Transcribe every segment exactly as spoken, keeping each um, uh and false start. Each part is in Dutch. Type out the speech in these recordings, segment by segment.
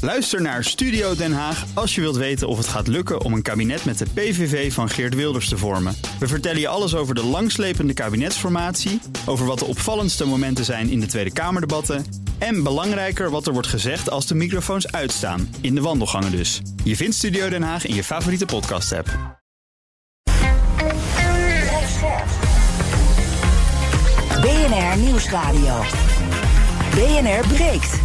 Luister naar Studio Den Haag als je wilt weten of het gaat lukken om een kabinet met de P V V van Geert Wilders te vormen. We vertellen je alles over de langslepende kabinetsformatie, over wat de opvallendste momenten zijn in de Tweede Kamerdebatten en belangrijker wat er wordt gezegd als de microfoons uitstaan, in de wandelgangen dus. Je vindt Studio Den Haag in je favoriete podcast-app. B N R Nieuwsradio. B N R breekt.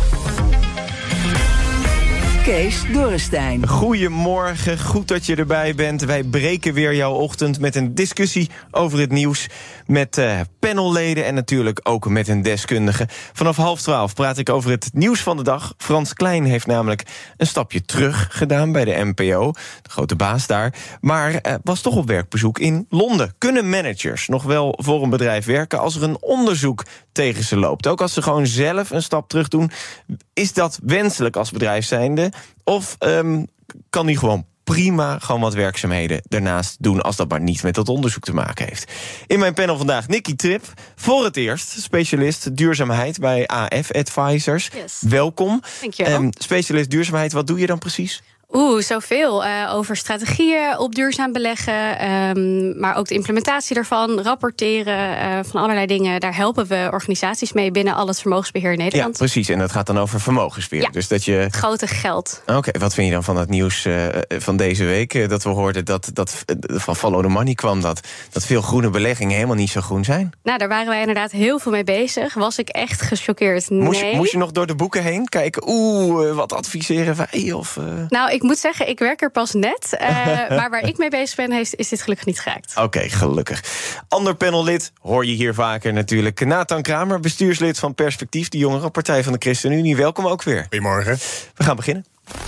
Kees Dorrestein. Goedemorgen, goed dat je erbij bent. Wij breken weer jouw ochtend met een discussie over het nieuws met uh, panelleden en natuurlijk ook met een deskundige. Vanaf half twaalf praat ik over het nieuws van de dag. Frans Klein heeft namelijk een stapje terug gedaan bij de N P O, de grote baas daar, maar uh, was toch op werkbezoek in Londen. Kunnen managers nog wel voor een bedrijf werken als er een onderzoek tegen ze loopt? Ook als ze gewoon zelf een stap terug doen, is dat wenselijk als bedrijf zijnde? Of um, kan die gewoon prima gewoon wat werkzaamheden daarnaast doen, als dat maar niet met dat onderzoek te maken heeft? In mijn panel vandaag Nikki Trip, voor het eerst specialist duurzaamheid bij A F Advisors. Yes. Welkom. Dankjewel. Um, specialist duurzaamheid, wat doe je dan precies? Oeh, zoveel. Uh, over strategieën op duurzaam beleggen, um, maar ook de implementatie daarvan, rapporteren, uh, van allerlei dingen. Daar helpen we organisaties mee binnen al het vermogensbeheer in Nederland. Ja, precies. En dat gaat dan over vermogensbeheer. Ja, dus dat je het grote geld. Oké, okay, wat vind je dan van het nieuws uh, van deze week? Uh, dat we hoorden dat, dat uh, van Follow the Money kwam dat, dat veel groene beleggingen helemaal niet zo groen zijn? Nou, daar waren wij inderdaad heel veel mee bezig. Was ik echt gechoqueerd? Nee. Moest je, moest je nog door de boeken heen kijken? Oeh, uh, wat adviseren wij? Of, uh... Nou, ik moet zeggen, ik werk er pas net. Uh, maar waar ik mee bezig ben, is, is dit gelukkig niet geraakt. Oké, okay, gelukkig. Ander panellid hoor je hier vaker natuurlijk. Nathan Kramer, bestuurslid van Perspectief, de jongere partij van de ChristenUnie. Welkom ook weer. Goedemorgen. We gaan beginnen.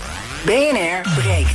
B N R breekt.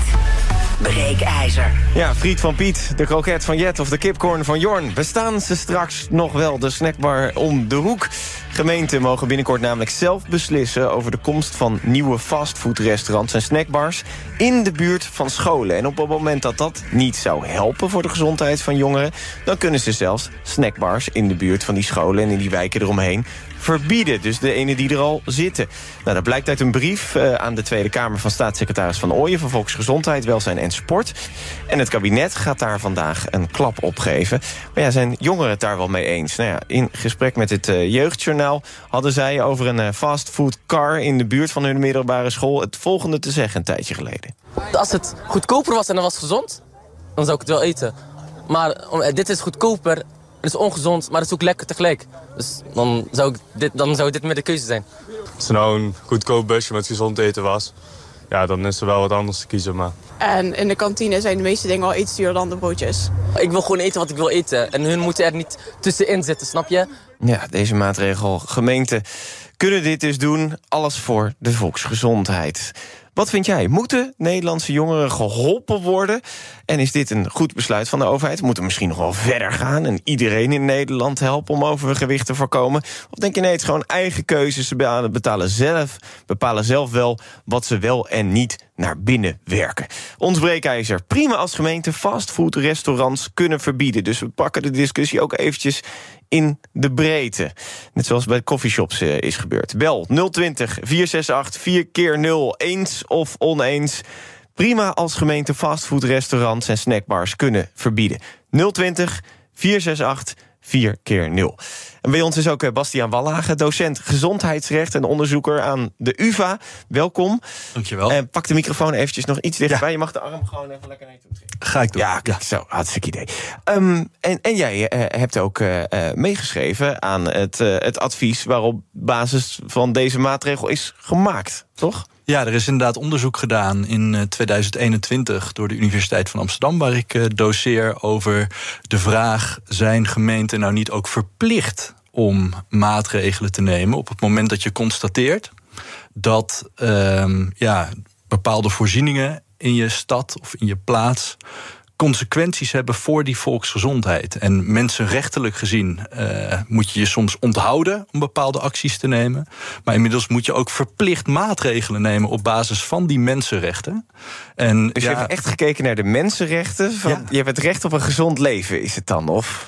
Breekijzer. Ja, friet van Piet, de kroket van Jet of de kipcorn van Jorn. Bestaan ze straks nog wel, de snackbar om de hoek? Gemeenten mogen binnenkort namelijk zelf beslissen over de komst van nieuwe fastfoodrestaurants en snackbars in de buurt van scholen. En op het moment dat dat niet zou helpen voor de gezondheid van jongeren, dan kunnen ze zelfs snackbars in de buurt van die scholen en in die wijken eromheen verbieden. Dus de ene die er al zitten. Nou, dat blijkt uit een brief uh, aan de Tweede Kamer van staatssecretaris Van Ooyen van Volksgezondheid, Welzijn en Sport. En het kabinet gaat daar vandaag een klap op geven. Maar ja, zijn jongeren het daar wel mee eens? Nou ja, in gesprek met het uh, Jeugdjournaal hadden zij over een uh, fastfoodcar in de buurt van hun middelbare school het volgende te zeggen een tijdje geleden. Als het goedkoper was en het was gezond, dan zou ik het wel eten. Maar dit is goedkoper, het is ongezond, maar het is ook lekker tegelijk. Dus dan zou, ik dit, dan zou dit meer de keuze zijn. Als er nou een goedkoop busje met gezond eten was, ja, dan is er wel wat anders te kiezen. Maar... En in de kantine zijn de meeste dingen al iets duurder dan de broodjes. Ik wil gewoon eten wat ik wil eten. En hun moeten er niet tussenin zitten, snap je? Ja, deze maatregel. Gemeenten kunnen dit dus doen. Alles voor de volksgezondheid. Wat vind jij? Moeten Nederlandse jongeren geholpen worden? En is dit een goed besluit van de overheid? We moeten misschien nog wel verder gaan en iedereen in Nederland helpen om overgewicht te voorkomen? Of denk je nee, het is gewoon eigen keuzes. Ze betalen zelf, bepalen zelf wel wat ze wel en niet naar binnen werken. Ons breekijzer. Prima als gemeente fastfoodrestaurants kunnen verbieden. Dus we pakken de discussie ook eventjes in de breedte. Net zoals bij coffeeshops uh, is gebeurd. Bel nul twintig, vier zes acht, vier keer nul. Eens of oneens. Prima als gemeente fastfoodrestaurants en snackbars kunnen verbieden. nul twintig, vier zes acht, vier keer nul. En bij ons is ook Bastiaan Wallage, docent gezondheidsrecht en onderzoeker aan de U vA. Welkom. Dankjewel. En pak de microfoon eventjes nog iets dichterbij. Ja. Je mag de arm gewoon even lekker naar je toe trekken. Ga ik doen. Ja, ja. Zo, hartstikke idee. Um, en, en jij uh, hebt ook uh, meegeschreven aan het, uh, het advies waarop basis van deze maatregel is gemaakt, toch? Ja, er is inderdaad onderzoek gedaan in tweeduizend eenentwintig door de Universiteit van Amsterdam, waar ik uh, doseer, over de vraag: zijn gemeenten nou niet ook verplicht om maatregelen te nemen op het moment dat je constateert dat um, ja, bepaalde voorzieningen in je stad of in je plaats consequenties hebben voor die volksgezondheid. En mensenrechtelijk gezien uh, moet je je soms onthouden om bepaalde acties te nemen. Maar inmiddels moet je ook verplicht maatregelen nemen op basis van die mensenrechten. En, dus ja, je hebt echt gekeken naar de mensenrechten? Van, ja. Je hebt het recht op een gezond leven, is het dan? Of...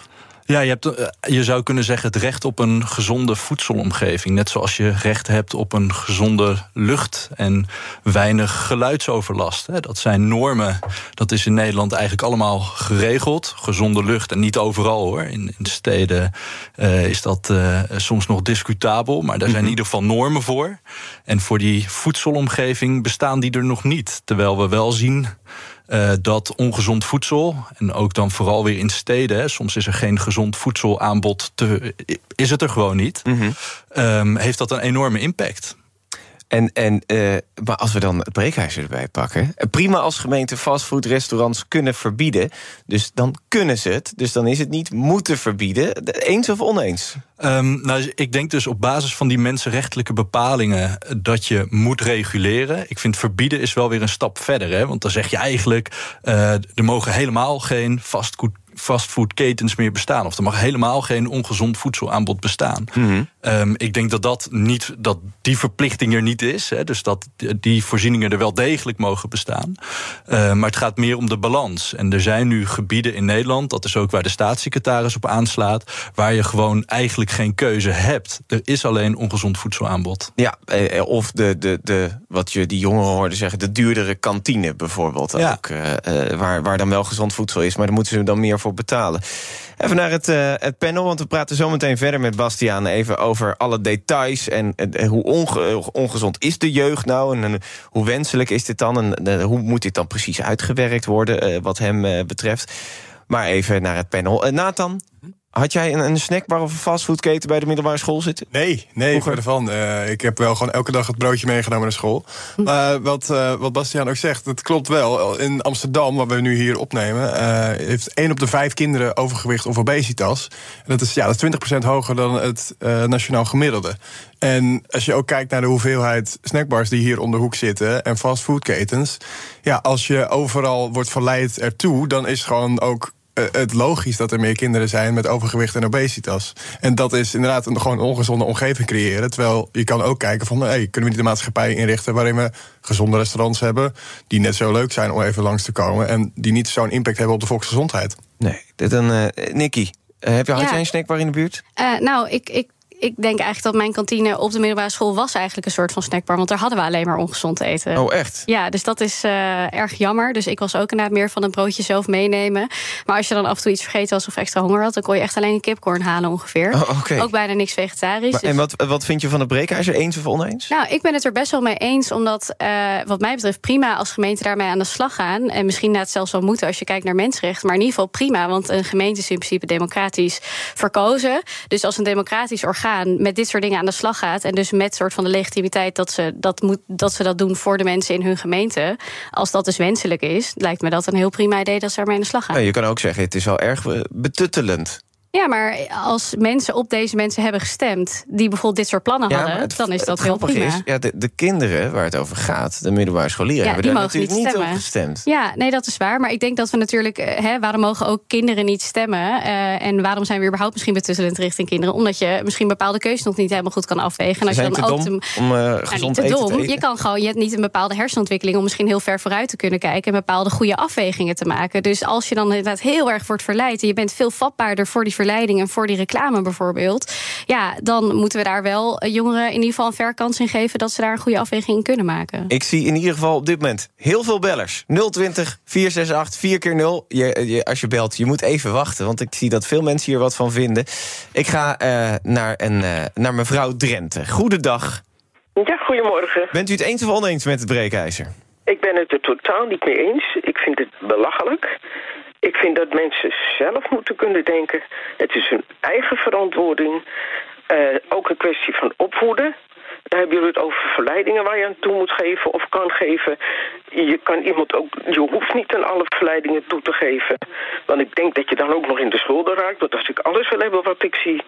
Ja, je, hebt, je zou kunnen zeggen het recht op een gezonde voedselomgeving. Net zoals je recht hebt op een gezonde lucht en weinig geluidsoverlast. Dat zijn normen, dat is in Nederland eigenlijk allemaal geregeld. Gezonde lucht en niet overal hoor. In, in de steden uh, is dat uh, soms nog discutabel, maar daar zijn in ieder geval normen voor. En voor die voedselomgeving bestaan die er nog niet. Terwijl we wel zien Uh, dat ongezond voedsel, en ook dan vooral weer in steden, hè, soms is er geen gezond voedselaanbod, te, is het er gewoon niet, mm-hmm. um, heeft dat een enorme impact. En, en, uh, maar als we dan het breekijzer erbij pakken, prima als gemeente fastfoodrestaurants kunnen verbieden, dus dan kunnen ze het, dus dan is het niet moeten verbieden. Eens of oneens? Um, nou, ik denk dus op basis van die mensenrechtelijke bepalingen dat je moet reguleren. Ik vind verbieden is wel weer een stap verder, hè, want dan zeg je eigenlijk uh, er mogen helemaal geen fastfood fastfoodketens meer bestaan. Of er mag helemaal geen ongezond voedselaanbod bestaan. Mm-hmm. Um, ik denk dat, dat, niet, dat die verplichting er niet is. Hè, dus dat die voorzieningen er wel degelijk mogen bestaan. Uh, maar het gaat meer om de balans. En er zijn nu gebieden in Nederland, dat is ook waar de staatssecretaris op aanslaat, waar je gewoon eigenlijk geen keuze hebt. Er is alleen ongezond voedselaanbod. Ja, of de, de, de, wat je die jongeren hoorden zeggen, de duurdere kantine bijvoorbeeld. Ja. Ook, uh, waar, waar dan wel gezond voedsel is, maar daar moeten ze dan meer voor betalen. Even naar het, uh, het panel, want we praten zo meteen verder met Bastiaan even over alle details en uh, hoe onge- ongezond is de jeugd nou en uh, hoe wenselijk is dit dan en uh, hoe moet dit dan precies uitgewerkt worden uh, wat hem uh, betreft. Maar even naar het panel. Uh, Nathan, had jij een, een snackbar of een fastfoodketen bij de middelbare school zitten? Nee, nee, verder van. Uh, ik heb wel gewoon elke dag het broodje meegenomen naar school. Maar uh, wat, uh, wat Bastiaan ook zegt, dat klopt wel. In Amsterdam, waar we nu hier opnemen, uh, heeft één op de vijf kinderen overgewicht of obesitas. En dat is, ja, dat is twintig procent hoger dan het uh, nationaal gemiddelde. En als je ook kijkt naar de hoeveelheid snackbars die hier om de hoek zitten en fastfoodketens, ja, als je overal wordt verleid ertoe, dan is gewoon ook het logisch dat er meer kinderen zijn met overgewicht en obesitas. En dat is inderdaad een, gewoon een ongezonde omgeving creëren. Terwijl je kan ook kijken van, hey, kunnen we niet de maatschappij inrichten waarin we gezonde restaurants hebben die net zo leuk zijn om even langs te komen en die niet zo'n impact hebben op de volksgezondheid. Nee, dit een uh, Nikki, uh, heb je had ja. jij een snackbar in de buurt? Uh, nou, ik... ik Ik denk eigenlijk dat mijn kantine op de middelbare school was eigenlijk een soort van snackbar, want daar hadden we alleen maar ongezond eten. Oh, echt? Ja, dus dat is uh, erg jammer. Dus ik was ook inderdaad meer van het broodje zelf meenemen. Maar als je dan af en toe iets vergeten was of extra honger had, dan kon je echt alleen een kipcorn halen ongeveer. Oh, okay. Ook bijna niks vegetarisch. Maar, dus... En wat, wat vind je van het breekijzer? Eens of oneens? Nou, ik ben het er best wel mee eens, omdat uh, wat mij betreft prima als gemeente daarmee aan de slag gaan. En misschien na het zelfs wel moeten als je kijkt naar mensenrechten. Maar in ieder geval prima, want een gemeente is in principe democratisch verkozen. Dus als een democratisch orgaan met dit soort dingen aan de slag gaat en dus met soort van de legitimiteit dat ze dat, moet, dat ze dat doen voor de mensen in hun gemeente, als dat dus wenselijk is, lijkt me dat een heel prima idee dat ze ermee aan de slag gaan. Ja, je kan ook zeggen, het is wel erg betuttelend. Ja, maar als mensen op deze mensen hebben gestemd die bijvoorbeeld dit soort plannen ja, hadden, het, dan is dat heel prima. Is, ja, de, de kinderen waar het over gaat, de middelbare scholieren, ja, hebben daar natuurlijk niet, niet op gestemd. Ja, nee, dat is waar. Maar ik denk dat we natuurlijk, hè, waarom mogen ook kinderen niet stemmen? Uh, en waarom zijn we überhaupt misschien betuttelend richting kinderen? Omdat je misschien bepaalde keuzes nog niet helemaal goed kan afwegen. En als Ze zijn je dan te ook dom te, om uh, nou, gezond niet te eten dom. te eten. Je kan gewoon, je hebt niet een bepaalde hersenontwikkeling om misschien heel ver vooruit te kunnen kijken en bepaalde goede afwegingen te maken. Dus als je dan inderdaad heel erg wordt verleid en je bent veel vatbaarder voor die verleiding en voor die reclame bijvoorbeeld, ja, dan moeten we daar wel jongeren in ieder geval een fair kans in geven dat ze daar een goede afweging in kunnen maken. Ik zie in ieder geval op dit moment heel veel bellers. nul twintig, vier zes acht, vier keer nul. Je, je, als je belt, je moet even wachten, want ik zie dat veel mensen hier wat van vinden. Ik ga uh, naar, een, uh, naar mevrouw Drenthe. Goedendag. Ja, goedemorgen. Bent u het eens of oneens met het breekijzer? Ik ben het er totaal niet mee eens. Ik vind het belachelijk. Ik vind dat mensen zelf moeten kunnen denken. Het is hun eigen verantwoording. Uh, ook een kwestie van opvoeden. Daar hebben jullie het over verleidingen waar je aan toe moet geven of kan geven. Je kan iemand ook, je hoeft niet aan alle verleidingen toe te geven. Want ik denk dat je dan ook nog in de schulden raakt. Want als ik alles wil hebben wat ik zie.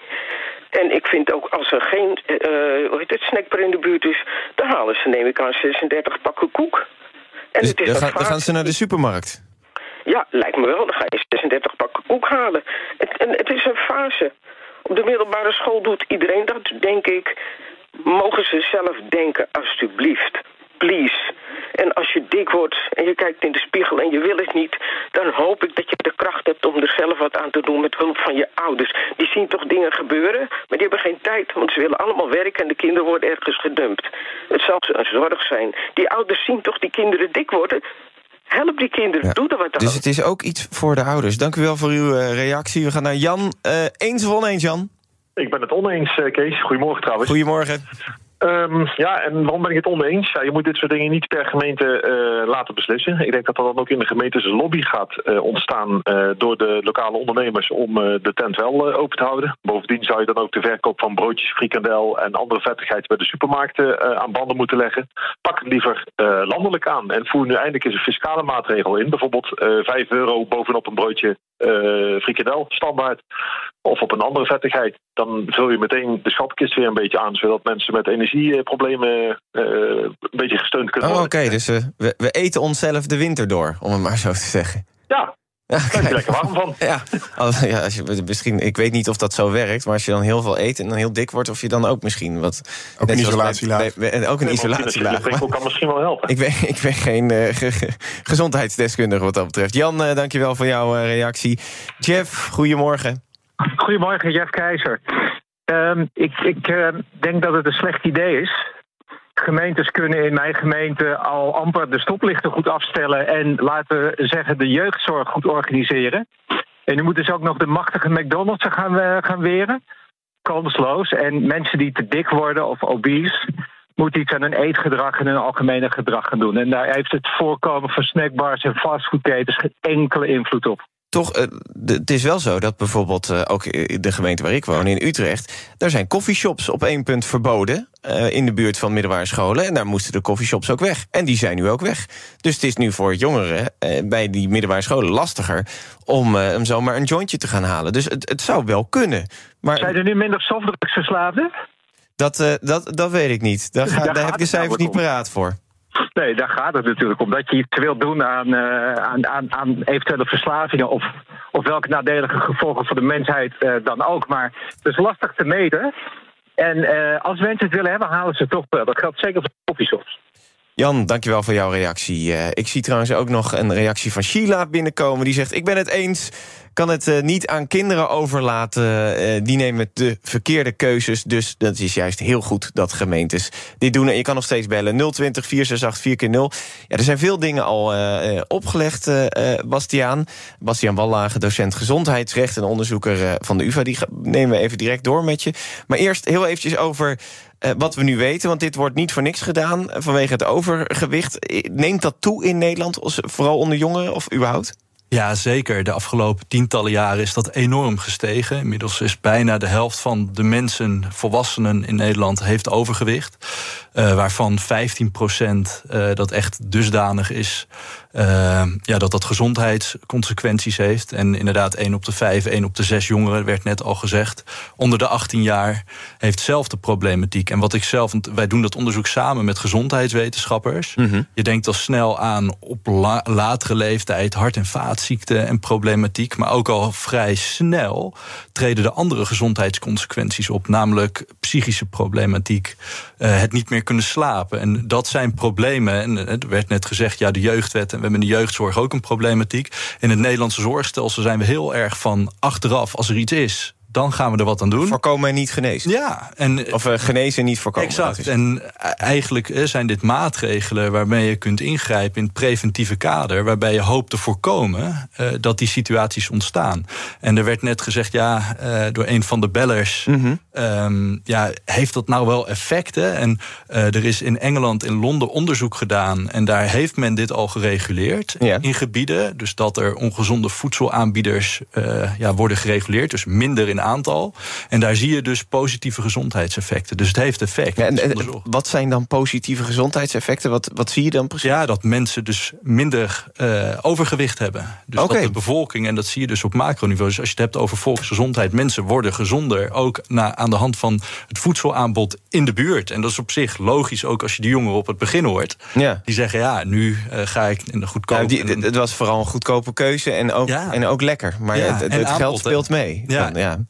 En ik vind ook als er geen uh, hoe heet het, snackbar in de buurt is, dan halen ze, neem ik aan, zesendertig pakken koek. En dus het is dan, dan ga, dan gaan ze naar de supermarkt? Ja, lijkt me wel. Dan ga je zesendertig pakken koek halen. Het, en het is een fase. Op de middelbare school doet iedereen dat, denk ik. Mogen ze zelf denken, alstublieft. Please. En als je dik wordt en je kijkt in de spiegel en je wil het niet, dan hoop ik dat je de kracht hebt om er zelf wat aan te doen met hulp van je ouders. Die zien toch dingen gebeuren, maar die hebben geen tijd, want ze willen allemaal werken en de kinderen worden ergens gedumpt. Het zal een zorg zijn. Die ouders zien toch die kinderen dik worden. Help die kinderen, ja. Doe er wat aan. Dus het is ook iets voor de ouders. Dank u wel voor uw uh, reactie. We gaan naar Jan. Uh, eens of oneens, Jan? Ik ben het oneens, uh, Kees. Goedemorgen trouwens. Goedemorgen. Um, ja, en waarom ben ik het oneens? Ja, je moet dit soort dingen niet per gemeente uh, laten beslissen. Ik denk dat er dan ook in de gemeentes een lobby gaat uh, ontstaan uh, door de lokale ondernemers om uh, de tent wel uh, open te houden. Bovendien zou je dan ook de verkoop van broodjes, frikandel en andere vettigheid bij de supermarkten uh, aan banden moeten leggen. Pak het liever uh, landelijk aan en voer nu eindelijk eens een fiscale maatregel in. Bijvoorbeeld uh, vijf euro bovenop een broodje uh, frikandel, standaard. Of op een andere vettigheid. Dan vul je meteen de schatkist weer een beetje aan, zodat mensen met energieproblemen uh, een beetje gesteund kunnen worden. Oh, oké, okay, dus uh, we, we eten onszelf de winter door, om het maar zo te zeggen. Ja, daar ben je lekker warm van. Ja, als, ja als je, misschien, ik weet niet of dat zo werkt, maar als je dan heel veel eet en dan heel dik wordt, of je dan ook misschien wat... Ook een isolatielaag. Bij, bij, ook een nee, isolatielaag. Dat kan misschien wel helpen. Ik ben, ik ben geen uh, ge, ge, gezondheidsdeskundige wat dat betreft. Jan, uh, dankjewel voor jouw uh, reactie. Jeff, goedemorgen. Goedemorgen, Jeff Keizer. Um, ik ik uh, denk dat het een slecht idee is. Gemeentes kunnen in mijn gemeente al amper de stoplichten goed afstellen en, laten we zeggen, de jeugdzorg goed organiseren. En nu moeten ze ook nog de machtige McDonald's gaan, uh, gaan weren. Kansloos. En mensen die te dik worden of obese moeten iets aan hun eetgedrag en hun algemene gedrag gaan doen. En daar heeft het voorkomen van snackbars en fastfoodketens geen enkele invloed op. Toch, uh, de, het is wel zo dat bijvoorbeeld uh, ook in de gemeente waar ik woon, in Utrecht, daar zijn coffeeshops op één punt verboden uh, in de buurt van middelbare scholen. En daar moesten de coffeeshops ook weg. En die zijn nu ook weg. Dus het is nu voor jongeren uh, bij die middelbare scholen lastiger om, uh, om zomaar een jointje te gaan halen. Dus het, het zou wel kunnen. Maar zijn er nu minder softdrugsverslaafden? Dat, uh, dat, dat weet ik niet. Daar, ga, daar, daar heb ik de cijfers niet paraat voor. Nee, daar gaat het natuurlijk om. Dat je iets wil doen aan, uh, aan, aan, aan eventuele verslavingen of, of welke nadelige gevolgen voor de mensheid uh, dan ook. Maar het is lastig te meten. En uh, als mensen het willen hebben, halen ze het toch wel. Dat geldt zeker voor coffeeshops. Jan, dankjewel voor jouw reactie. Uh, ik zie trouwens ook nog een reactie van Sheila binnenkomen. Die zegt, ik ben het eens, kan het uh, niet aan kinderen overlaten. Uh, die nemen de verkeerde keuzes. Dus dat is juist heel goed dat gemeentes dit doen. En je kan nog steeds bellen nul twintig, vier zes acht, vier keer nul. Ja, er zijn veel dingen al uh, uh, opgelegd, uh, Bastiaan. Bastiaan Wallage, docent gezondheidsrecht en onderzoeker uh, van de U vA. Die nemen we even direct door met je. Maar eerst heel eventjes over Uh, wat we nu weten, want dit wordt niet voor niks gedaan vanwege het overgewicht. Neemt dat toe in Nederland, vooral onder jongeren of überhaupt? Ja, zeker. De afgelopen tientallen jaren is dat enorm gestegen. Inmiddels is bijna de helft van de mensen, volwassenen in Nederland, heeft overgewicht. Uh, waarvan vijftien procent uh, dat echt dusdanig is uh, ja, dat dat gezondheidsconsequenties heeft. En inderdaad, één op de vijf, één op de zes jongeren, werd net al gezegd, onder de achttien jaar heeft zelf de problematiek. En wat ik zelf, want wij doen dat onderzoek samen met gezondheidswetenschappers. Mm-hmm. Je denkt al snel aan op la- latere leeftijd hart- en vaatziekten en problematiek. Maar ook al vrij snel treden de andere gezondheidsconsequenties op. Namelijk psychische problematiek, uh, het niet meer kunnen slapen. En dat zijn problemen. En er werd net gezegd, ja, de jeugdwet en we hebben in de jeugdzorg ook een problematiek. In het Nederlandse zorgstelsel zijn we heel erg van achteraf, als er iets is, dan gaan we er wat aan doen. Voorkomen en niet genezen. Ja. En, of uh, genezen en niet voorkomen. Exact. En eigenlijk uh, zijn dit maatregelen waarmee je kunt ingrijpen in het preventieve kader, waarbij je hoopt te voorkomen uh, dat die situaties ontstaan. En er werd net gezegd, ja, uh, door een van de bellers, mm-hmm. um, ja, heeft dat nou wel effecten? En uh, er is in Engeland, in Londen onderzoek gedaan en daar heeft men dit al gereguleerd, ja, in gebieden. Dus dat er ongezonde voedselaanbieders uh, ja, worden gereguleerd, dus minder in aantal. En daar zie je dus positieve gezondheidseffecten. Dus het heeft effect. Ja, en, en, wat zijn dan positieve gezondheidseffecten? Wat, wat zie je dan precies? Ja, dat mensen dus minder uh, overgewicht hebben. Dus okay. dat de bevolking, en dat zie je dus op macroniveau. Dus als je het hebt over volksgezondheid, mensen worden gezonder, ook na, aan de hand van het voedselaanbod in de buurt. En dat is op zich logisch, ook als je die jongeren op het begin hoort. Ja. Die zeggen, ja, nu uh, ga ik in de goedkope... Ja, die, het was vooral een goedkope keuze en ook, ja. en ook lekker. Maar ja, het, het, het geld speelt mee. Ja. Dan, ja.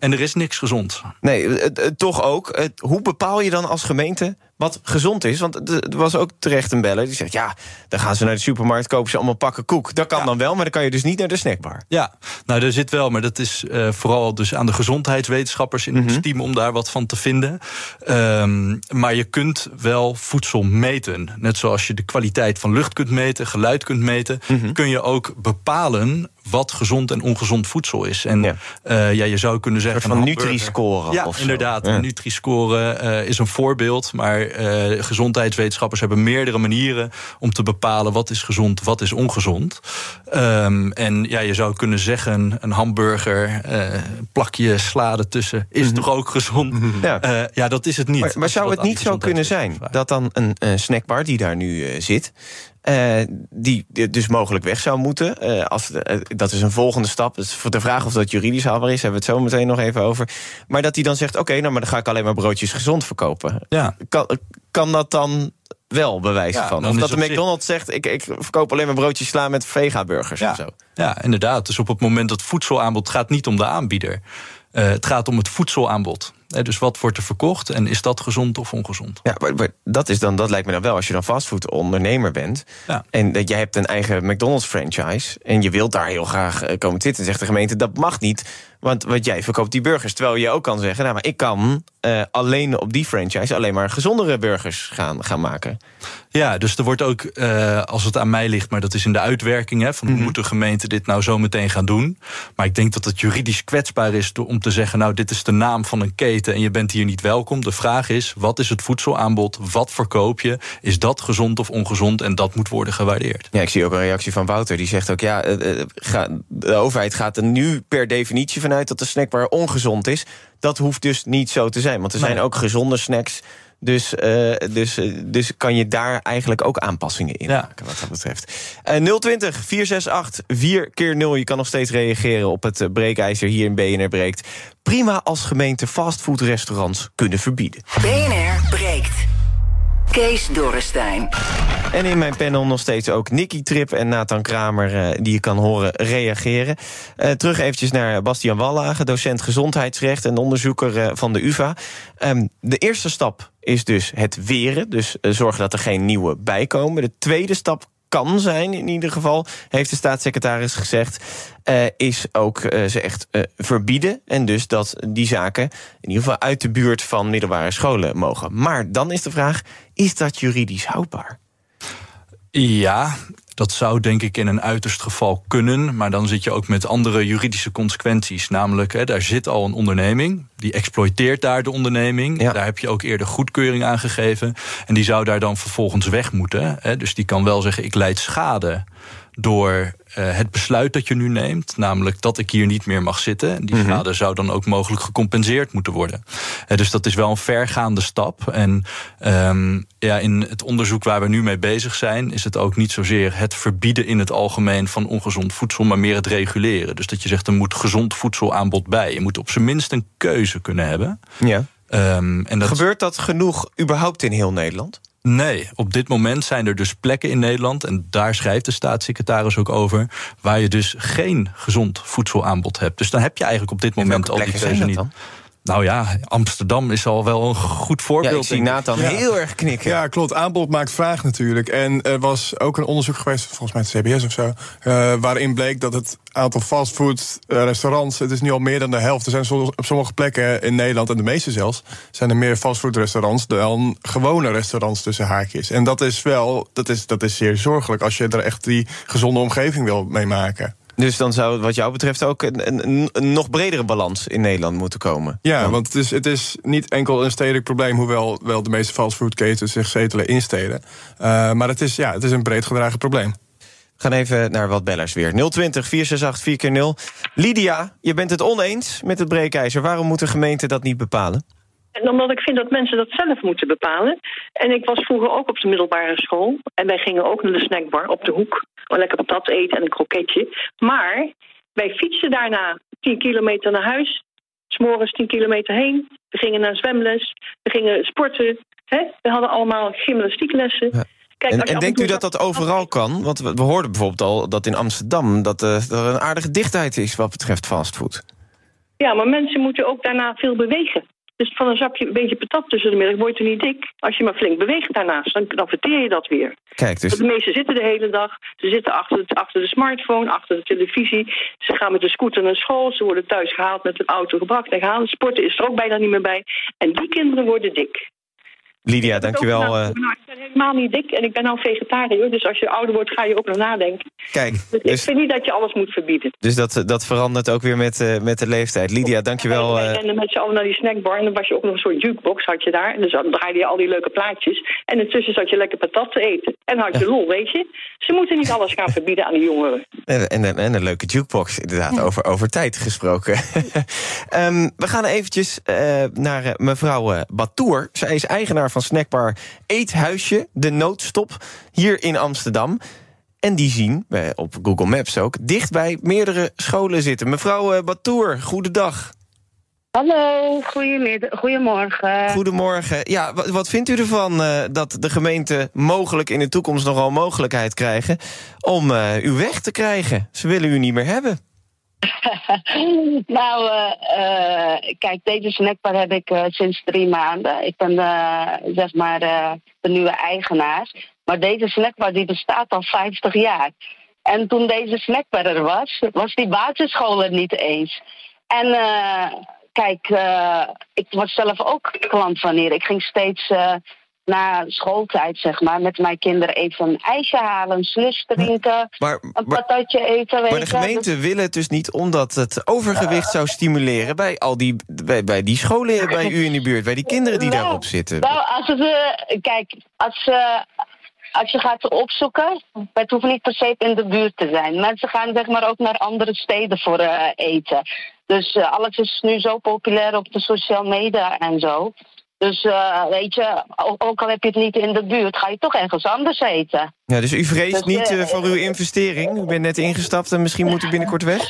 En er is niks gezond. Nee, uh, uh, toch ook. Uh, hoe bepaal je dan als gemeente wat gezond is? Want er was ook terecht een beller die zegt... ja, dan gaan ze naar de supermarkt, kopen ze allemaal pakken koek. Dat kan ja. dan wel, maar dan kan je dus niet naar de snackbar. Ja, nou, er zit wel, maar dat is uh, vooral dus aan de gezondheidswetenschappers in ons mm-hmm. team om daar wat van te vinden. Um, maar je kunt wel voedsel meten. Net zoals je de kwaliteit van lucht kunt meten, geluid kunt meten... Mm-hmm. kun je ook bepalen wat gezond en ongezond voedsel is. En ja, uh, ja je zou kunnen zeggen... Een soort van Nutri-score. Ja, of zo. inderdaad. Ja. Een Nutri-score uh, is een voorbeeld, maar uh, gezondheidswetenschappers hebben meerdere manieren om te bepalen wat is gezond, wat is ongezond. Um, en ja, je zou kunnen zeggen, een hamburger, uh, een plakje sla ertussen, is mm-hmm. toch ook gezond? Mm-hmm. Ja. Uh, ja, dat is het niet. Maar, maar zou het niet zo kunnen zijn dat dan een uh, snackbar die daar nu uh, zit... Uh, die dus mogelijk weg zou moeten. Uh, als, uh, dat is een volgende stap. Dus voor de vraag of dat juridisch haalbaar is... hebben we het zo meteen nog even over. Maar dat hij dan zegt, oké, okay, nou, maar dan ga ik alleen maar broodjes gezond verkopen. Ja. Kan, kan dat dan wel bewijzen ja, van? Of dat de McDonald's zich... zegt, ik, ik verkoop alleen maar broodjes sla met vegaburgers ja. of zo. Ja, inderdaad. Dus op het moment dat voedselaanbod... het gaat niet om de aanbieder. Uh, het gaat om het voedselaanbod. Dus wat wordt er verkocht en is dat gezond of ongezond? Ja, maar, maar dat, is dan, dat lijkt me dan wel als je dan fastfood-ondernemer bent... Ja. en dat jij hebt een eigen McDonald's-franchise... en je wilt daar heel graag komen zitten... en zegt de gemeente, dat mag niet, want wat jij verkoopt die burgers... terwijl je ook kan zeggen, nou, maar ik kan uh, alleen op die franchise... alleen maar gezondere burgers gaan, gaan maken. Ja, dus er wordt ook, uh, als het aan mij ligt... maar dat is in de uitwerking, hè, van hoe mm-hmm. moet de gemeente dit nou zo meteen gaan doen. Maar ik denk dat het juridisch kwetsbaar is om te zeggen... nou, dit is de naam van een keten en je bent hier niet welkom. De vraag is, wat is het voedselaanbod? Wat verkoop je? Is dat gezond of ongezond? En dat moet worden gewaardeerd. Ja, ik zie ook een reactie van Wouter. Die zegt ook, ja, de overheid gaat er nu per definitie vanuit... dat de snackbar ongezond is. Dat hoeft dus niet zo te zijn. Want er zijn nee. ook gezonde snacks... Dus, uh, dus, uh, dus kan je daar eigenlijk ook aanpassingen in maken, ja. wat dat betreft. Uh, nul twintig, vier zes acht, vier keer nul. Je kan nog steeds reageren op het uh, breekijzer hier in B N R Breekt. Prima als gemeente fastfoodrestaurants kunnen verbieden. B N R Breekt. Kees Dorrestein. En in mijn panel nog steeds ook Nicky Trip en Nathan Kramer... Uh, die je kan horen reageren. Uh, terug eventjes naar Bastiaan Wallage, docent gezondheidsrecht... en onderzoeker uh, van de U vA. Um, de eerste stap is dus het weren. Dus uh, zorgen dat er geen nieuwe bijkomen. De tweede stap kan zijn, in ieder geval, heeft de staatssecretaris gezegd... Uh, is ook uh, ze echt uh, verbieden. En dus dat die zaken in ieder geval uit de buurt van middelbare scholen mogen. Maar dan is de vraag, is dat juridisch houdbaar? Ja, dat zou denk ik in een uiterst geval kunnen. Maar dan zit je ook met andere juridische consequenties. Namelijk, hè, daar zit al een onderneming. Die exploiteert daar de onderneming. Ja. Daar heb je ook eerder goedkeuring aan gegeven. En die zou daar dan vervolgens weg moeten. Hè. Dus die kan wel zeggen, ik lijd schade door uh, het besluit dat je nu neemt, namelijk dat ik hier niet meer mag zitten. Die schade mm-hmm. zou dan ook mogelijk gecompenseerd moeten worden. Uh, dus dat is wel een vergaande stap. En um, ja, in het onderzoek waar we nu mee bezig zijn, is het ook niet zozeer het verbieden in het algemeen van ongezond voedsel, maar meer het reguleren. Dus dat je zegt, er moet gezond voedselaanbod bij. Je moet op zijn minst een keuze kunnen hebben. Ja. Um, en dat Gebeurt dat genoeg überhaupt in heel Nederland? Nee, op dit moment zijn er dus plekken in Nederland, en daar schrijft de staatssecretaris ook over, waar je dus geen gezond voedselaanbod hebt. Dus dan heb je eigenlijk op dit moment al die keuze niet. Dan? Nou ja, Amsterdam is al wel een goed voorbeeld. Ja, ik zie Nathan ja. heel erg knikken. Ja, klopt. Aanbod maakt vraag natuurlijk. En er was ook een onderzoek geweest, volgens mij het C B S of zo, Uh, waarin bleek dat het aantal fastfoodrestaurants, het is nu al meer dan de helft. Er zijn zo, op sommige plekken in Nederland, en de meeste zelfs, zijn er meer fastfoodrestaurants dan gewone restaurants tussen haakjes. En dat is wel, dat is, dat is zeer zorgelijk als je er echt die gezonde omgeving wil mee maken. Dus dan zou wat jou betreft ook een, een, een nog bredere balans in Nederland moeten komen. Ja, want het is, het is niet enkel een stedelijk probleem, hoewel wel de meeste fastfoodketens zich zetelen in steden. Uh, maar het is, ja, het is een breed gedragen probleem. We gaan even naar wat bellers weer. nul twintig, vier zes acht, vier keer nul. Lydia, je bent het oneens met het breekijzer. Waarom moet de gemeente dat niet bepalen? En omdat ik vind dat mensen dat zelf moeten bepalen. En ik was vroeger ook op de middelbare school. En wij gingen ook naar de snackbar op de hoek. Lekker patat eten en een kroketje. Maar wij fietsen daarna tien kilometer naar huis. 's Morgens tien kilometer heen. We gingen naar zwemles. We gingen sporten. Hè? We hadden allemaal gymnastieklessen. Ja. Kijk, en en denkt u dat dat overal kan? Want we, we hoorden bijvoorbeeld al dat in Amsterdam dat uh, er een aardige dichtheid is wat betreft fastfood. Ja, maar mensen moeten ook daarna veel bewegen. Dus van een zapje, een beetje patat tussen de middag word je niet dik. Als je maar flink beweegt daarnaast, dan, dan verteer je dat weer. Kijk, dus... Want de meesten zitten de hele dag. Ze zitten achter de, achter de smartphone, achter de televisie. Ze gaan met de scooter naar school. Ze worden thuis gehaald, met een auto gebracht en gehaald. Sporten is er ook bijna niet meer bij. En die kinderen worden dik. Lydia, dankjewel. Nou, nou, ik ben helemaal niet dik en ik ben nou vegetariër. Dus als je ouder wordt, ga je ook nog nadenken. Kijk, dus dus, ik vind niet dat je alles moet verbieden. Dus dat, dat verandert ook weer met, uh, met de leeftijd. Lydia, dankjewel. En wij renden met z'n allen naar die snackbar en dan was je ook nog een soort jukebox had je daar. En dus dan draaide je al die leuke plaatjes. En intussen zat je lekker patat te eten. En had je lol, weet je. Ze moeten niet alles gaan verbieden aan de jongeren. En, en, en een leuke jukebox, inderdaad, ja. over, over tijd gesproken. um, we gaan eventjes uh, naar uh, mevrouw uh, Batour. Zij is eigenaar van snackbar Eethuisje, de Noodstop, hier in Amsterdam. En die zien, uh, op Google Maps ook, dichtbij meerdere scholen zitten. Mevrouw uh, Batour, goedendag. Hallo, goedemiddag, goedemorgen. Goedemorgen. Ja, wat, wat vindt u ervan uh, dat de gemeente mogelijk in de toekomst nogal mogelijkheid krijgen om uh, u weg te krijgen? Ze willen u niet meer hebben. nou, uh, uh, kijk, deze snackbar heb ik uh, sinds drie maanden. Ik ben uh, zeg maar uh, de nieuwe eigenaar. Maar deze snackbar die bestaat al vijftig jaar. En toen deze snackbar er was, was die basisschool er niet eens. En uh, kijk, uh, ik was zelf ook klant van hier. Ik ging steeds uh, na schooltijd, zeg maar, met mijn kinderen even een ijsje halen, een slus drinken, maar, een maar, patatje eten. Maar de gemeente wil het dus niet omdat het overgewicht zou stimuleren bij al die, bij, bij die scholen bij u in de buurt, bij die kinderen die nou, daarop zitten. Nou, als het, uh, kijk, als, uh, als je gaat opzoeken, het hoeft niet per se in de buurt te zijn. Mensen gaan zeg maar ook naar andere steden voor uh, eten. Dus uh, alles is nu zo populair op de social media en zo. Dus uh, weet je, ook al heb je het niet in de buurt, ga je toch ergens anders eten. Ja, dus u vreest dus, niet uh, uh, voor uw investering? U bent net ingestapt en misschien moet u binnenkort weg?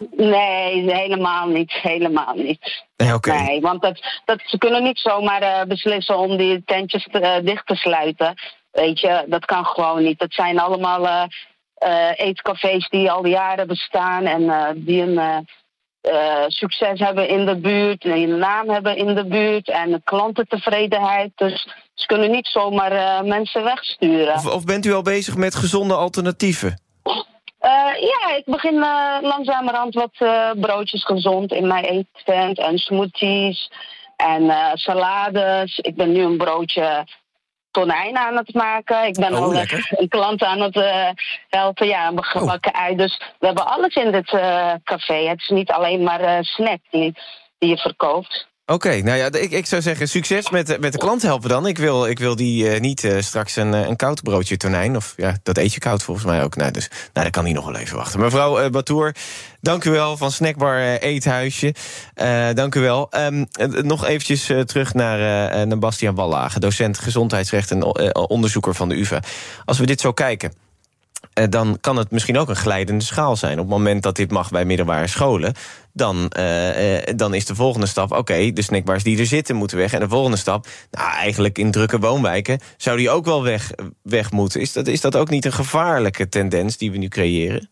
Nee, helemaal niet. Helemaal niet. Nee, okay. nee want dat, dat, ze kunnen niet zomaar uh, beslissen om die tentjes te, uh, dicht te sluiten. Weet je, dat kan gewoon niet. Dat zijn allemaal uh, uh, eetcafés die al jaren bestaan en uh, die een... Uh, Uh, succes hebben in de buurt, een naam hebben in de buurt en klantentevredenheid. Dus ze kunnen niet zomaar uh, mensen wegsturen. Of, of bent u al bezig met gezonde alternatieven? Uh, ja, ik begin uh, langzamerhand wat uh, broodjes gezond in mijn eettent en smoothies en uh, salades. Ik ben nu een broodje tonijn aan het maken. Ik ben oh, al lekker. een klant aan het uh, helpen. Ja, een gebakken oh. ei. Dus we hebben alles in dit uh, café. Het is niet alleen maar uh, snack die, die je verkoopt. Oké, okay, nou ja, ik, ik zou zeggen succes met, met de klant helpen dan. Ik wil, ik wil die uh, niet uh, straks een, een koud broodje tonijn. Of ja, dat eet je koud volgens mij ook. Nou, dus, nou dan kan hij nog wel even wachten. Mevrouw uh, Batour, dank u wel van Snackbar uh, Eethuisje. Uh, dank u wel. Um, uh, nog eventjes uh, terug naar, uh, naar Bastiaan Wallage, docent gezondheidsrecht en uh, onderzoeker van de U vA. Als we dit zo kijken, Uh, dan kan het misschien ook een glijdende schaal zijn. Op het moment dat dit mag bij middelbare scholen, dan, uh, uh, dan is de volgende stap, oké, okay, de snackbars die er zitten moeten weg. En de volgende stap, nou eigenlijk in drukke woonwijken, zou die ook wel weg, weg moeten. Is dat, is dat ook niet een gevaarlijke tendens die we nu creëren?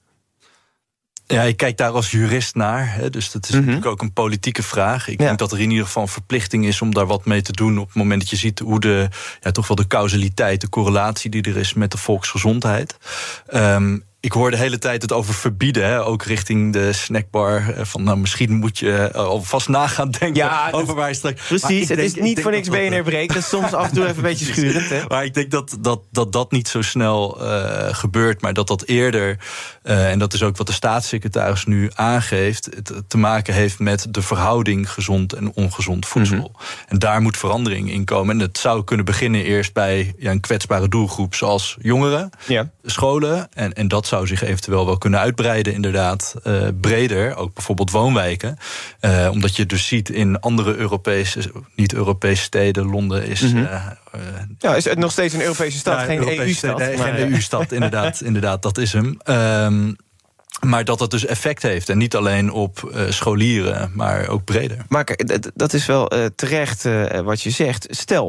Ja, ik kijk daar als jurist naar. Hè, dus dat is mm-hmm. natuurlijk ook een politieke vraag. Ik ja. denk dat er in ieder geval een verplichting is om daar wat mee te doen op het moment dat je ziet hoe de, ja, toch wel de causaliteit, de correlatie die er is met de volksgezondheid. Um, Ik hoor de hele tijd het over verbieden, hè, ook richting de snackbar. Van nou, misschien moet je alvast na gaan denken ja, over waar je straks. Precies, het denk, is niet voor niks B N R breekt. Dat is soms af en toe even een beetje schurend. Hè? Maar ik denk dat dat, dat, dat niet zo snel uh, gebeurt, maar dat dat eerder, uh, en dat is ook wat de staatssecretaris nu aangeeft, het te maken heeft met de verhouding gezond en ongezond voedsel. Mm-hmm. En daar moet verandering in komen. En het zou kunnen beginnen eerst bij ja, een kwetsbare doelgroep, zoals jongeren, ja. scholen. En, en dat zou zich eventueel wel kunnen uitbreiden, inderdaad, uh, breder. Ook bijvoorbeeld woonwijken. Uh, omdat je dus ziet in andere Europese, niet-Europese steden, Londen is... Mm-hmm. Uh, uh, ja, is het nog steeds een Europese stad, ja, geen E U-stad? Nee, geen E U-stad, inderdaad, inderdaad, dat is hem. Um, Maar dat het dus effect heeft. En niet alleen op uh, scholieren, maar ook breder. Maar dat is wel uh, terecht uh, wat je zegt. Stel,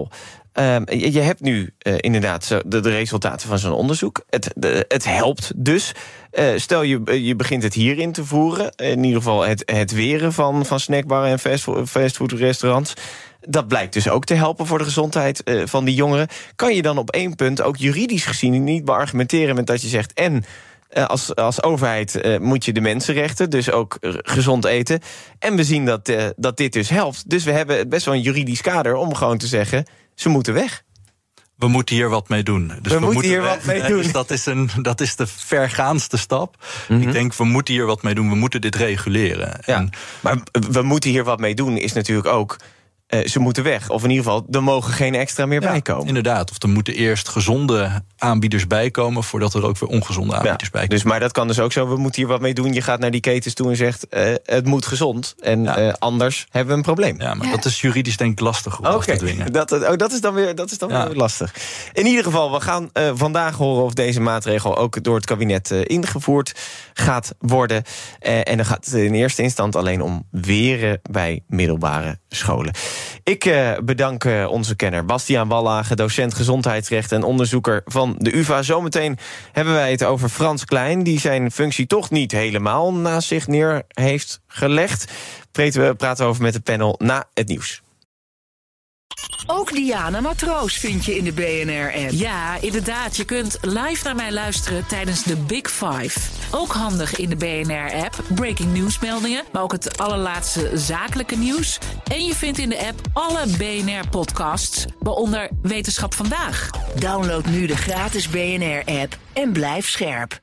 Uh, je, je hebt nu uh, inderdaad zo de, de resultaten van zo'n onderzoek. Het, de, het helpt dus. Uh, stel je, je begint het hier in te voeren. In ieder geval het, het weren van, van snackbarren en fastfood, fastfoodrestaurants. Dat blijkt dus ook te helpen voor de gezondheid uh, van die jongeren. Kan je dan op één punt ook juridisch gezien niet beargumenteren met dat je zegt... en uh, als, als overheid uh, moet je de mensenrechten, dus ook uh, gezond eten. En we zien dat, uh, dat dit dus helpt. Dus we hebben best wel een juridisch kader om gewoon te zeggen... ze moeten weg. We moeten hier wat mee doen. Dus we, we moeten, moeten hier wat mee doen. Dus dat is, een, dat is de vergaandste stap. Mm-hmm. Ik denk, we moeten hier wat mee doen. We moeten dit reguleren. Ja, en, maar we moeten hier wat mee doen is natuurlijk ook... Uh, ze moeten weg. Of in ieder geval, er mogen geen extra meer ja, bijkomen. Inderdaad. Of er moeten eerst gezonde aanbieders bijkomen... voordat er ook weer ongezonde aanbieders ja, bijkomen. Dus, maar dat kan dus ook zo. We moeten hier wat mee doen. Je gaat naar die ketens toe en zegt... Uh, het moet gezond. En ja. uh, anders hebben we een probleem. Ja, maar ja. dat is juridisch denk ik lastig om okay. af te dwingen. Dat, oh, dat is dan weer, dat is dan ja. weer lastig. In ieder geval, we gaan uh, vandaag horen... of deze maatregel ook door het kabinet uh, ingevoerd gaat worden. Uh, en dan gaat het in eerste instantie alleen om weren... bij middelbare scholen. Ik uh, bedank uh, onze kenner Bastiaan Wallage... docent gezondheidsrecht en onderzoeker van de U vA. Zometeen hebben wij het over Frans Klein... die zijn functie toch niet helemaal naast zich neer heeft gelegd. We praten over met het panel na het nieuws. Ook Diana Matroos vind je in de B N R-app. Ja, inderdaad. Je kunt live naar mij luisteren tijdens de Big Five. Ook handig in de B N R-app. Breaking nieuwsmeldingen, maar ook het allerlaatste zakelijke nieuws. En je vindt in de app alle B N R-podcasts, waaronder Wetenschap Vandaag. Download nu de gratis B N R-app en blijf scherp.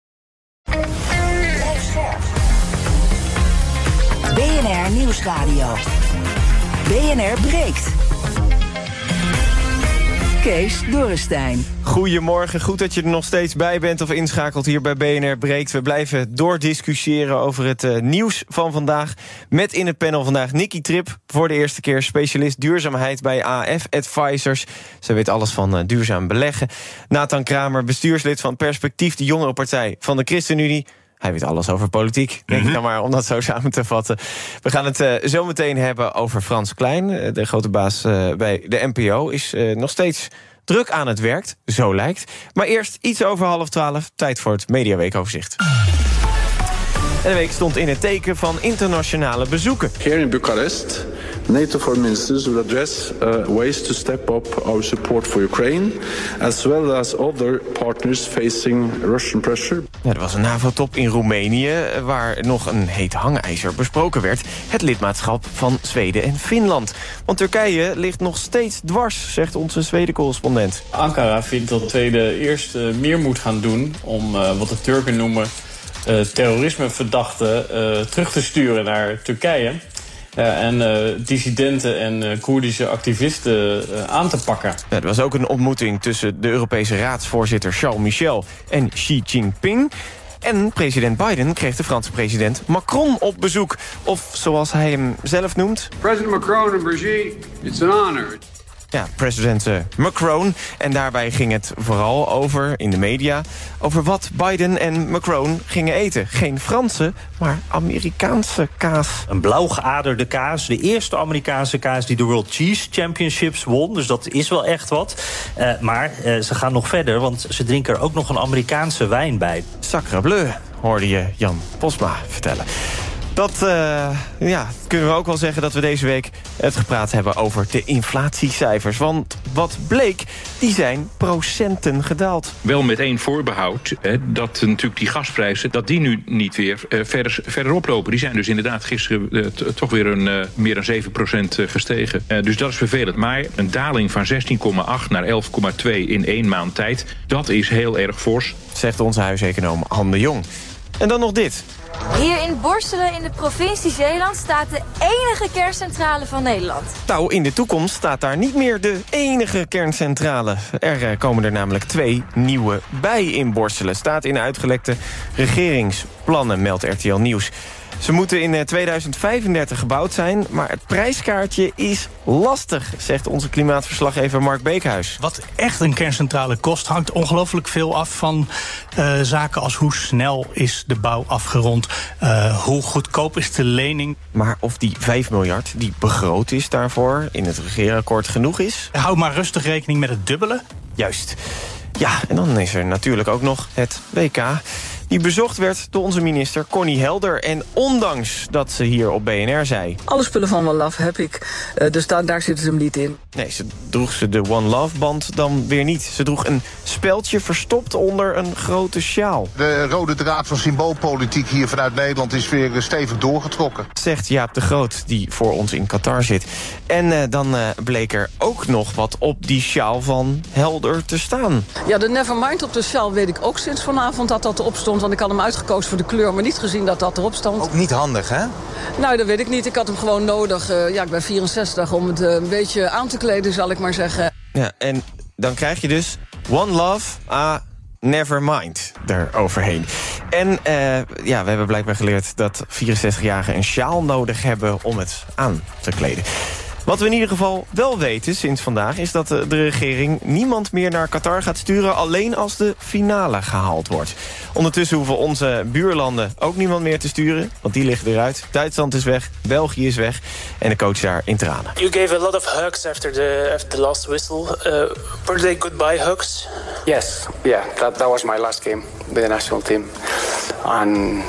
Blijf scherp. B N R Nieuwsradio. B N R breekt. Kees Dorrestein. Goedemorgen, goed dat je er nog steeds bij bent of inschakelt hier bij B N R Breekt. We blijven doordiscussiëren over het uh, nieuws van vandaag. Met in het panel vandaag Nikki Trip, voor de eerste keer specialist duurzaamheid bij A F Advisors. Ze weet alles van uh, duurzaam beleggen. Nathan Kramer, bestuurslid van Perspectief, de jongerenpartij van de ChristenUnie. Hij weet alles over politiek, denk mm-hmm. ik dan maar, om dat zo samen te vatten. We gaan het uh, zo meteen hebben over Frans Klein. Uh, de grote baas uh, bij de N P O is uh, nog steeds druk aan het werk, zo lijkt. Maar eerst iets over half twaalf, tijd voor het Mediaweekoverzicht. En de week stond in het teken van internationale bezoeken. Here in Bucharest, NATO foreign ministers will address uh, ways to step up our support for Ukraine, as well as other partners facing Russian pressure. Ja, er was een NAVO-top in Roemenië waar nog een heet hangijzer besproken werd. Het lidmaatschap van Zweden en Finland. Want Turkije ligt nog steeds dwars, zegt onze Zweden-correspondent. Ankara vindt dat Zweden eerst uh, meer moet gaan doen om uh, wat de Turken noemen Uh, terrorismeverdachten uh, terug te sturen naar Turkije. Uh, en uh, dissidenten en uh, Koerdische activisten uh, aan te pakken. Ja, er was ook een ontmoeting tussen de Europese raadsvoorzitter Charles Michel en Xi Jinping. En president Biden kreeg de Franse president Macron op bezoek. Of zoals hij hem zelf noemt... President Macron en Brigitte, it's an honor. Ja, president uh, Macron. En daarbij ging het vooral over, in de media... over wat Biden en Macron gingen eten. Geen Franse, maar Amerikaanse kaas. Een blauw geaderde kaas. De eerste Amerikaanse kaas die de World Cheese Championships won. Dus dat is wel echt wat. Uh, maar uh, ze gaan nog verder, want ze drinken er ook nog een Amerikaanse wijn bij. Sacre bleu, hoorde je Jan Posma vertellen. Dat uh, ja, kunnen we ook wel zeggen dat we deze week het gepraat hebben over de inflatiecijfers. Want wat bleek, die zijn procenten gedaald. Wel met één voorbehoud, hè, dat natuurlijk die gasprijzen, dat die nu niet weer uh, verder, verder oplopen. Die zijn dus inderdaad gisteren uh, t- toch weer een, uh, meer dan zeven procent uh, gestegen. Uh, dus dat is vervelend. Maar een daling van zestien komma acht naar elf komma twee in één maand tijd, dat is heel erg fors. Zegt onze huiseconoom Han de Jong. En dan nog dit. Hier in Borselen in de provincie Zeeland staat de enige kerncentrale van Nederland. Nou, in de toekomst staat daar niet meer de enige kerncentrale. Er komen er namelijk twee nieuwe bij in Borselen. Staat in uitgelekte regeringsplannen, meldt R T L Nieuws. Ze moeten in tweeduizend vijfendertig gebouwd zijn, maar het prijskaartje is lastig, zegt onze klimaatverslaggever Mark Beekhuis. Wat echt een kerncentrale kost, hangt ongelooflijk veel af van uh, zaken als hoe snel is de bouw afgerond, uh, hoe goedkoop is de lening. Maar of die vijf miljard die begroot is daarvoor in het regeerakkoord genoeg is? Hou maar rustig rekening met het dubbele. Juist. Ja, en dan is er natuurlijk ook nog het W K, die bezocht werd door onze minister Connie Helder. En ondanks dat ze hier op B N R zei... Alle spullen van One Love heb ik, uh, dus daar, daar zitten ze hem niet in. Nee, ze droeg ze de One Love band dan weer niet. Ze droeg een speldje verstopt onder een grote sjaal. De rode draad van symboolpolitiek hier vanuit Nederland is weer stevig doorgetrokken. Zegt Jaap de Groot, die voor ons in Qatar zit. En uh, dan uh, bleek er ook nog wat op die sjaal van Helder te staan. Ja, de Nevermind op de sjaal weet ik ook sinds vanavond dat dat erop stond. Want ik had hem uitgekozen voor de kleur, maar niet gezien dat dat erop stond. Ook niet handig, hè? Nou, dat weet ik niet. Ik had hem gewoon nodig. Uh, ja, ik ben vierenzestig om het uh, een beetje aan te kleden, zal ik maar zeggen. Ja, en dan krijg je dus One Love, ah, Nevermind eroverheen. En uh, ja, we hebben blijkbaar geleerd dat vierenzestig-jarigen een sjaal nodig hebben om het aan te kleden. Wat we in ieder geval wel weten sinds vandaag is dat de regering niemand meer naar Qatar gaat sturen, alleen als de finale gehaald wordt. Ondertussen hoeven onze buurlanden ook niemand meer te sturen, want die liggen eruit. Duitsland is weg, België is weg en de coach daar in tranen. You gave a lot of hugs after the after the last whistle. Uh, were they goodbye hugs? Yes, yeah, that that was my last game with the national team, and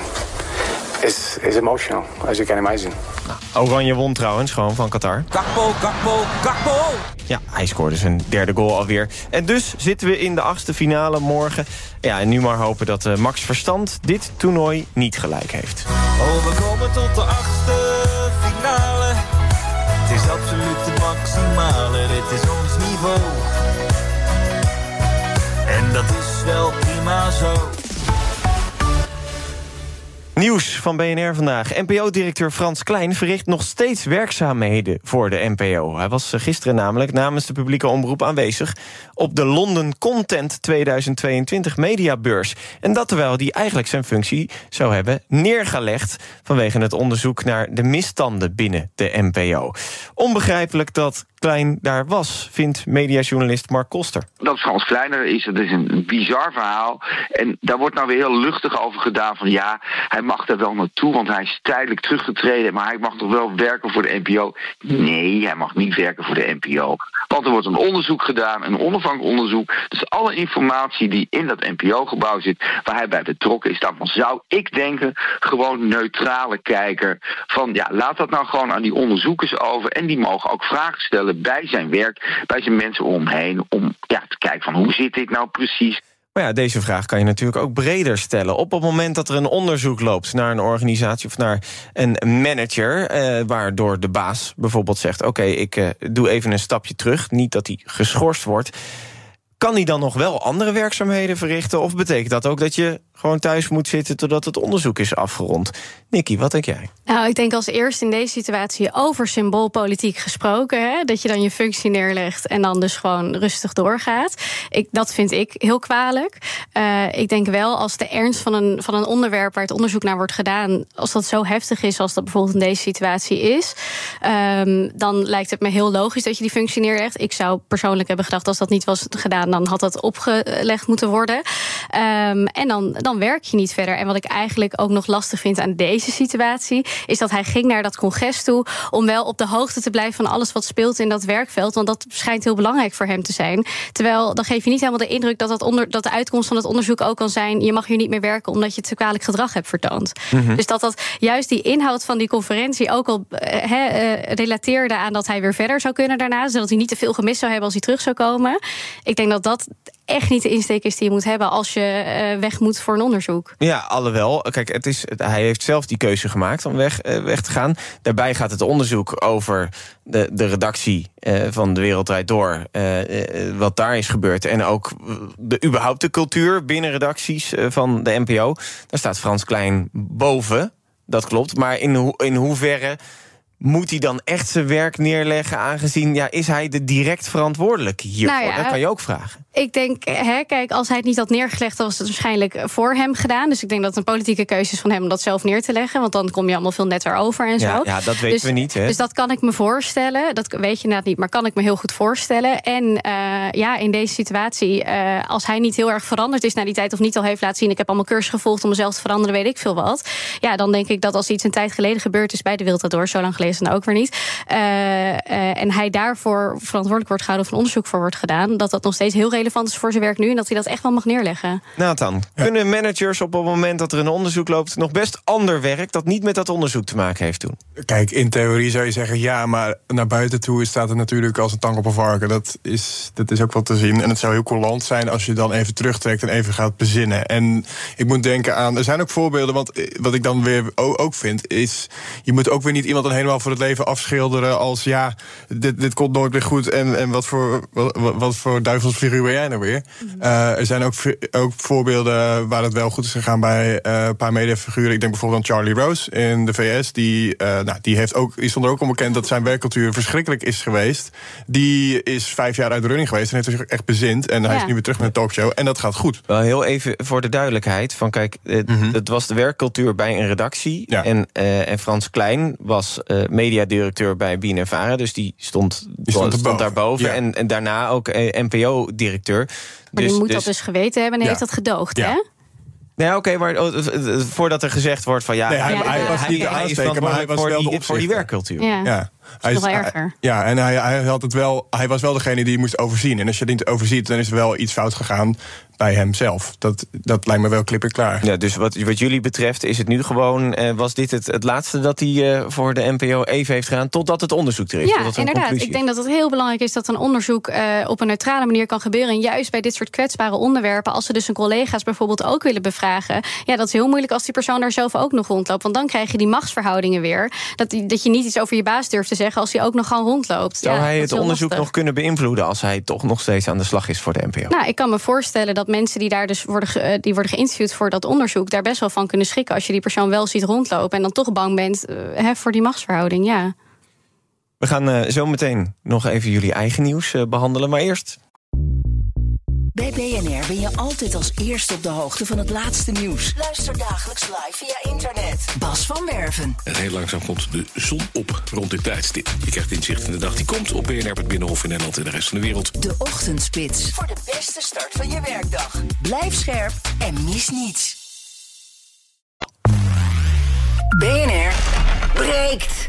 it's it's emotional as you can imagine. Nou, Oranje won trouwens, gewoon van Qatar. Gakpo, Gakpo, Gakpo! Ja, hij scoorde zijn derde goal alweer. En dus zitten we in de achtste finale morgen. Ja, en nu maar hopen dat uh, Max Verstand dit toernooi niet gelijk heeft. Oh, we komen tot de achtste finale. Het is absoluut het maximale, dit is ons niveau. En dat is wel prima zo. Nieuws van B N R vandaag. N P O-directeur Frans Klein verricht nog steeds werkzaamheden voor de N P O. Hij was gisteren namelijk namens de publieke omroep aanwezig op de London Content tweeduizend tweeëntwintig mediabeurs. En dat terwijl hij eigenlijk zijn functie zou hebben neergelegd vanwege het onderzoek naar de misstanden binnen de N P O. Onbegrijpelijk dat Klein daar was, vindt mediajournalist Mark Koster. Dat Frans Kleiner is, dat is een bizar verhaal. En daar wordt nou weer heel luchtig over gedaan van ja, hij mag daar wel naartoe, want hij is tijdelijk teruggetreden, maar hij mag toch wel werken voor de N P O? Nee, hij mag niet werken voor de N P O. Want er wordt een onderzoek gedaan, een onafhankelijk onderzoek. Dus alle informatie die in dat N P O-gebouw zit, waar hij bij betrokken is, daarvan zou ik denken, gewoon neutrale kijker van ja, laat dat nou gewoon aan die onderzoekers over en die mogen ook vragen stellen bij zijn werk, bij zijn mensen omheen, om ja, te kijken van hoe zit dit nou precies. Maar ja, deze vraag kan je natuurlijk ook breder stellen. Op het moment dat er een onderzoek loopt naar een organisatie of naar een manager, eh, waardoor de baas bijvoorbeeld zegt, oké, okay, ik eh, doe even een stapje terug, niet dat hij geschorst wordt, kan hij dan nog wel andere werkzaamheden verrichten? Of betekent dat ook dat je gewoon thuis moet zitten totdat het onderzoek is afgerond? Nikki, wat denk jij? Nou, ik denk als eerst in deze situatie over symboolpolitiek gesproken, hè, dat je dan je functie neerlegt en dan dus gewoon rustig doorgaat. Ik, dat vind ik heel kwalijk. Uh, ik denk wel als de ernst van een, van een onderwerp waar het onderzoek naar wordt gedaan, als dat zo heftig is als dat bijvoorbeeld in deze situatie is, um, dan lijkt het me heel logisch dat je die functie neerlegt. Ik zou persoonlijk hebben gedacht, als dat niet was gedaan, dan had dat opgelegd moeten worden. Um, en dan, dan werk je niet verder. En wat ik eigenlijk ook nog lastig vind aan deze situatie, is dat hij ging naar dat congres toe om wel op de hoogte te blijven van alles wat speelt in dat werkveld. Want dat schijnt heel belangrijk voor hem te zijn. Terwijl dan geef je niet helemaal de indruk dat, dat, onder, dat de uitkomst van het onderzoek ook kan zijn, je mag hier niet meer werken omdat je te kwalijk gedrag hebt vertoond. Mm-hmm. Dus dat dat juist die inhoud van die conferentie ook al he, uh, relateerde aan dat hij weer verder zou kunnen daarna, zodat hij niet te veel gemist zou hebben als hij terug zou komen. Ik denk dat dat echt niet de insteek is die je moet hebben als je uh, weg moet voor een onderzoek. Ja, alhoewel, kijk, het is, hij heeft zelf die keuze gemaakt om weg, uh, weg te gaan. Daarbij gaat het onderzoek over de, de redactie uh, van De Wereld Draait Door, uh, uh, wat daar is gebeurd, en ook de überhaupt de cultuur binnen redacties uh, van de N P O. Daar staat Frans Klein boven, dat klopt. Maar in, ho- in hoeverre moet hij dan echt zijn werk neerleggen, aangezien, ja, is hij de direct verantwoordelijke hiervoor? Nou ja, dat kan je ook vragen. Ik denk, hè, kijk, als hij het niet had neergelegd, dan was het waarschijnlijk voor hem gedaan. Dus ik denk dat het een politieke keuze is van hem om dat zelf neer te leggen. Want dan kom je allemaal veel netter over en zo. Ja, ja dat weten dus, we niet. Hè? Dus dat kan ik me voorstellen. Dat weet je inderdaad niet, maar kan ik me heel goed voorstellen. En uh, ja, in deze situatie, uh, als hij niet heel erg veranderd is na die tijd, of niet al heeft laten zien, ik heb allemaal cursus gevolgd om mezelf te veranderen, weet ik veel wat. Ja, dan denk ik dat als iets een tijd geleden gebeurd is bij de Wereld Draait Door, zo lang geleden is het nou ook weer niet. Uh, uh, en hij daarvoor verantwoordelijk wordt gehouden of een onderzoek voor wordt gedaan, dat dat nog steeds heel relevant is voor zijn werk nu en dat hij dat echt wel mag neerleggen. Nathan, ja. Kunnen managers op het moment dat er een onderzoek loopt nog best ander werk dat niet met dat onderzoek te maken heeft doen? Kijk, in theorie zou je zeggen ja, maar naar buiten toe staat het natuurlijk als een tang op een varken. Dat is, dat is ook wel te zien. En het zou heel coulant zijn als je dan even terugtrekt en even gaat bezinnen. En ik moet denken aan, er zijn ook voorbeelden, want wat ik dan weer ook vind is, je moet ook weer niet iemand dan helemaal voor het leven afschilderen als ja, dit, dit komt nooit meer goed en, en wat voor wat, wat voor duivelsfiguur ben jij nou weer? Mm-hmm. Uh, er zijn ook, ook voorbeelden waar het wel goed is gegaan bij uh, een paar mediafiguren. Ik denk bijvoorbeeld aan Charlie Rose in de V S. Die, uh, nou, die, heeft ook, die stond er ook onbekend dat zijn werkcultuur verschrikkelijk is geweest. Die is vijf jaar uit de running geweest en heeft zich echt bezind. En hij ja. is nu weer terug met een talkshow. En dat gaat goed. Wel heel even voor de duidelijkheid. Van kijk, het, mm-hmm. het was de werkcultuur bij een redactie. Ja. En, uh, en Frans Klein was uh, mediadirecteur bij B N N Vara. Dus die stond, die stond, stond daarboven. Ja. En, en daarna ook uh, N P O-directeur. Maar dus, die moet dus, dat dus geweten hebben en ja. heeft dat gedoogd, ja. hè? Nee, oké, okay, maar voordat er gezegd wordt van ja, nee, hij, ja, hij was niet de aansteker, maar hij was wel de voor die werkcultuur. Ja. ja. Hij is nog wel hij, erger. Ja, en hij, hij had het wel. Hij was wel degene die moest overzien. En als je het niet overziet, dan is er wel iets fout gegaan bij hemzelf. Dat, dat lijkt me wel klip en klaar. Ja, dus wat, wat jullie betreft is het nu gewoon, uh, was dit het, het laatste dat hij uh, voor de N P O even heeft gedaan, totdat het onderzoek er is? Ja, inderdaad. Ik denk dat het heel belangrijk is dat een onderzoek uh, op een neutrale manier kan gebeuren. En juist bij dit soort kwetsbare onderwerpen, als ze dus hun collega's bijvoorbeeld ook willen bevragen, ja, dat is heel moeilijk als die persoon daar zelf ook nog rondloopt. Want dan krijg je die machtsverhoudingen weer. Dat, dat je niet iets over je baas durft te zeggen als hij ook nog gewoon rondloopt. Zou ja, hij het onderzoek lastig. nog kunnen beïnvloeden als hij toch nog steeds aan de slag is voor de N P O? Nou, ik kan me voorstellen dat mensen die daar dus worden, ge, die worden geïnterviewd voor dat onderzoek daar best wel van kunnen schrikken als je die persoon wel ziet rondlopen en dan toch bang bent uh, hè, voor die machtsverhouding, ja. We gaan uh, zo meteen nog even jullie eigen nieuws uh, behandelen, maar eerst. Bij B N R ben je altijd als eerste op de hoogte van het laatste nieuws. Luister dagelijks live via internet. Bas van Werven. En heel langzaam komt de zon op rond dit tijdstip. Je krijgt inzicht in de dag die komt op B N R, het Binnenhof in Nederland en de rest van de wereld. De Ochtendspits. Voor de beste start van je werkdag. Blijf scherp en mis niets. B N R breekt.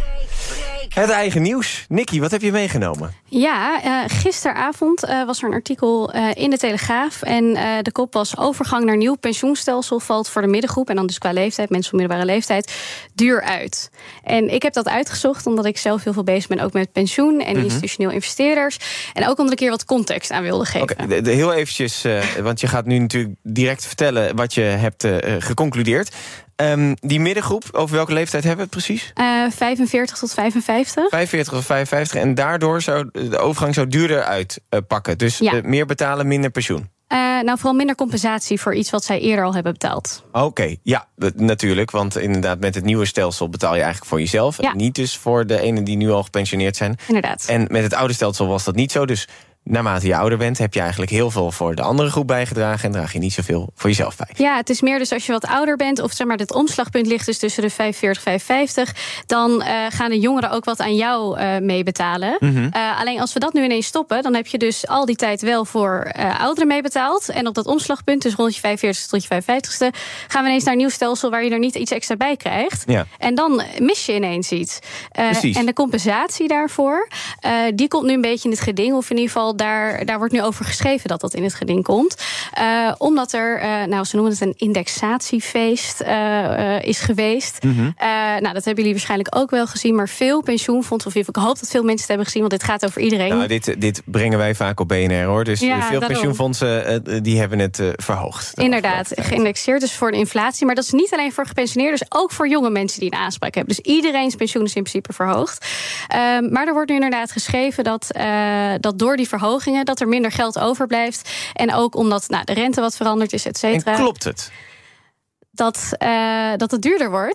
Het eigen nieuws. Nikki, wat heb je meegenomen? Ja, uh, gisteravond uh, was er een artikel uh, in de Telegraaf. En uh, de kop was: overgang naar nieuw pensioenstelsel valt voor de middengroep, en dan dus qua leeftijd, mensen van middelbare leeftijd, duur uit. En ik heb dat uitgezocht omdat ik zelf heel veel bezig ben, ook met pensioen en mm-hmm. institutioneel investeerders. En ook omdat ik hier wat context aan wilde geven. Oké, okay, heel eventjes, uh, want je gaat nu natuurlijk direct vertellen wat je hebt uh, geconcludeerd. Um, die middengroep, over welke leeftijd hebben we het precies? Uh, vijfenveertig tot vijfenvijftig. vijfenveertig tot vijfenvijftig. En daardoor zou de overgang zo duurder uitpakken. Uh, dus ja. uh, meer betalen, minder pensioen. Uh, nou, vooral minder compensatie voor iets wat zij eerder al hebben betaald. Oké, okay, ja, natuurlijk. Want inderdaad, met het nieuwe stelsel betaal je eigenlijk voor jezelf. Ja. Niet dus voor de enen die nu al gepensioneerd zijn. Inderdaad. En met het oude stelsel was dat niet zo. Dus naarmate je ouder bent, heb je eigenlijk heel veel voor de andere groep bijgedragen en draag je niet zoveel voor jezelf bij. Ja, het is meer dus als je wat ouder bent, of zeg maar, het omslagpunt ligt dus tussen de vijfenveertig en vijfenvijftig, dan uh, gaan de jongeren ook wat aan jou uh, meebetalen. Mm-hmm. Uh, alleen als we dat nu ineens stoppen, dan heb je dus al die tijd wel voor uh, ouderen meebetaald. En op dat omslagpunt, dus rond je vijfenveertigste tot je vijfenvijftigste, gaan we ineens naar een nieuw stelsel waar je er niet iets extra bij krijgt. Ja. En dan mis je ineens iets. Uh, en de compensatie daarvoor, uh, die komt nu een beetje in het geding, of in ieder geval Daar, daar wordt nu over geschreven dat dat in het geding komt. Uh, omdat er, uh, nou, ze noemen het een indexatiefeest uh, uh, is geweest. Mm-hmm. Uh, nou, dat hebben jullie waarschijnlijk ook wel gezien. Maar veel pensioenfondsen, of ik hoop dat veel mensen het hebben gezien, want dit gaat over iedereen. Nou, dit, dit brengen wij vaak op B N R, hoor. Dus ja, veel daarom. pensioenfondsen uh, die hebben het uh, verhoogd. Inderdaad, geïndexeerd dus voor de inflatie. Maar dat is niet alleen voor gepensioneerden, dus ook voor jonge mensen die een aanspraak hebben. Dus iedereen's pensioen is in principe verhoogd. Uh, maar er wordt nu inderdaad geschreven dat, uh, dat door die verhoging dat er minder geld overblijft. En ook omdat nou, de rente wat veranderd is, et cetera. En klopt het? Dat, uh, dat het duurder wordt.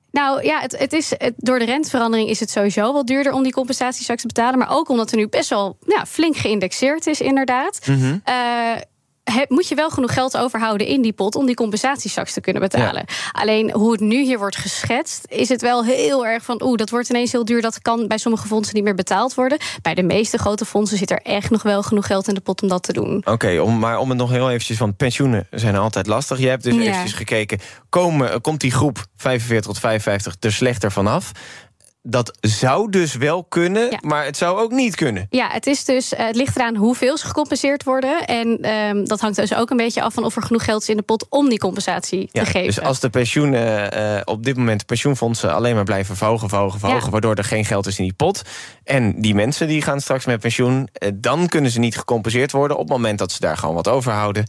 Nou ja, het, het is, het, door de renteverandering is het sowieso wel duurder om die compensatie straks te betalen. Maar ook omdat er nu best wel ja, flink geïndexeerd is, inderdaad. Mm-hmm. Uh, He, moet je wel genoeg geld overhouden in die pot om die compensatie straks te kunnen betalen. Ja. Alleen hoe het nu hier wordt geschetst, is het wel heel erg van oeh, dat wordt ineens heel duur. Dat kan bij sommige fondsen niet meer betaald worden. Bij de meeste grote fondsen zit er echt nog wel genoeg geld in de pot om dat te doen. Oké, okay, om, maar om het nog heel eventjes, want pensioenen zijn altijd lastig. Je hebt dus ja. eventjes gekeken, komen, komt die groep vijfenveertig tot vijfenvijftig er slechter vanaf? Dat zou dus wel kunnen, ja. maar het zou ook niet kunnen. Ja, het, is dus, het ligt eraan hoeveel ze gecompenseerd worden. En um, dat hangt dus ook een beetje af van of er genoeg geld is in de pot om die compensatie ja, te geven. Dus als de pensioenen uh, op dit moment de pensioenfondsen alleen maar blijven verhogen, verhogen, verhogen, ja. waardoor er geen geld is in die pot. En die mensen die gaan straks met pensioen, uh, dan kunnen ze niet gecompenseerd worden. Op het moment dat ze daar gewoon wat overhouden,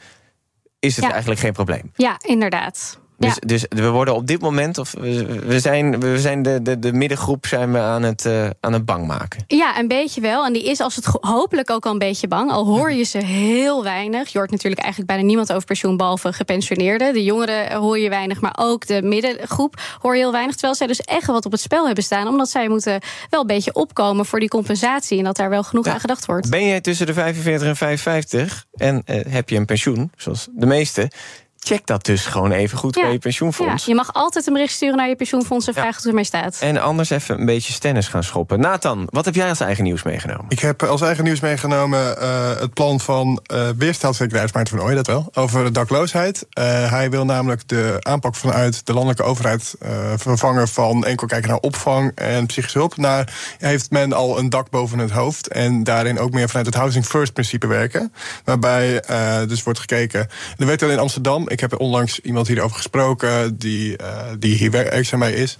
is het ja. eigenlijk geen probleem. Ja, inderdaad. Dus, ja. dus we worden op dit moment, of we zijn, we zijn de, de, de middengroep zijn we aan het, uh, aan het bang maken. Ja, een beetje wel. En die is als het go- hopelijk ook al een beetje bang. Al hoor je ze heel weinig. Je hoort natuurlijk eigenlijk bijna niemand over pensioen, behalve gepensioneerden. De jongeren hoor je weinig, maar ook de middengroep hoor je heel weinig. Terwijl zij dus echt wat op het spel hebben staan. Omdat zij moeten wel een beetje opkomen voor die compensatie. En dat daar wel genoeg ja. aan gedacht wordt. Ben jij tussen de vijfenveertig en vijfenvijftig en uh, heb je een pensioen, zoals de meeste, check dat dus gewoon even goed ja. bij je pensioenfonds. Ja, je mag altijd een bericht sturen naar je pensioenfonds en vragen ja. hoe het ermee staat. En anders even een beetje stennis gaan schoppen. Nathan, wat heb jij als eigen nieuws meegenomen? Ik heb als eigen nieuws meegenomen uh, het plan van uh, weer staatssecretaris Maarten van Ooyen, dat wel, over de dakloosheid. Uh, hij wil namelijk de aanpak vanuit de landelijke overheid uh, vervangen van enkel kijken naar opvang en psychische hulp. Naar heeft men al een dak boven het hoofd en daarin ook meer vanuit het Housing First principe werken. Waarbij uh, dus wordt gekeken, er werkt al in Amsterdam. Ik heb onlangs iemand hierover gesproken die, uh, die hier werkzaam bij is.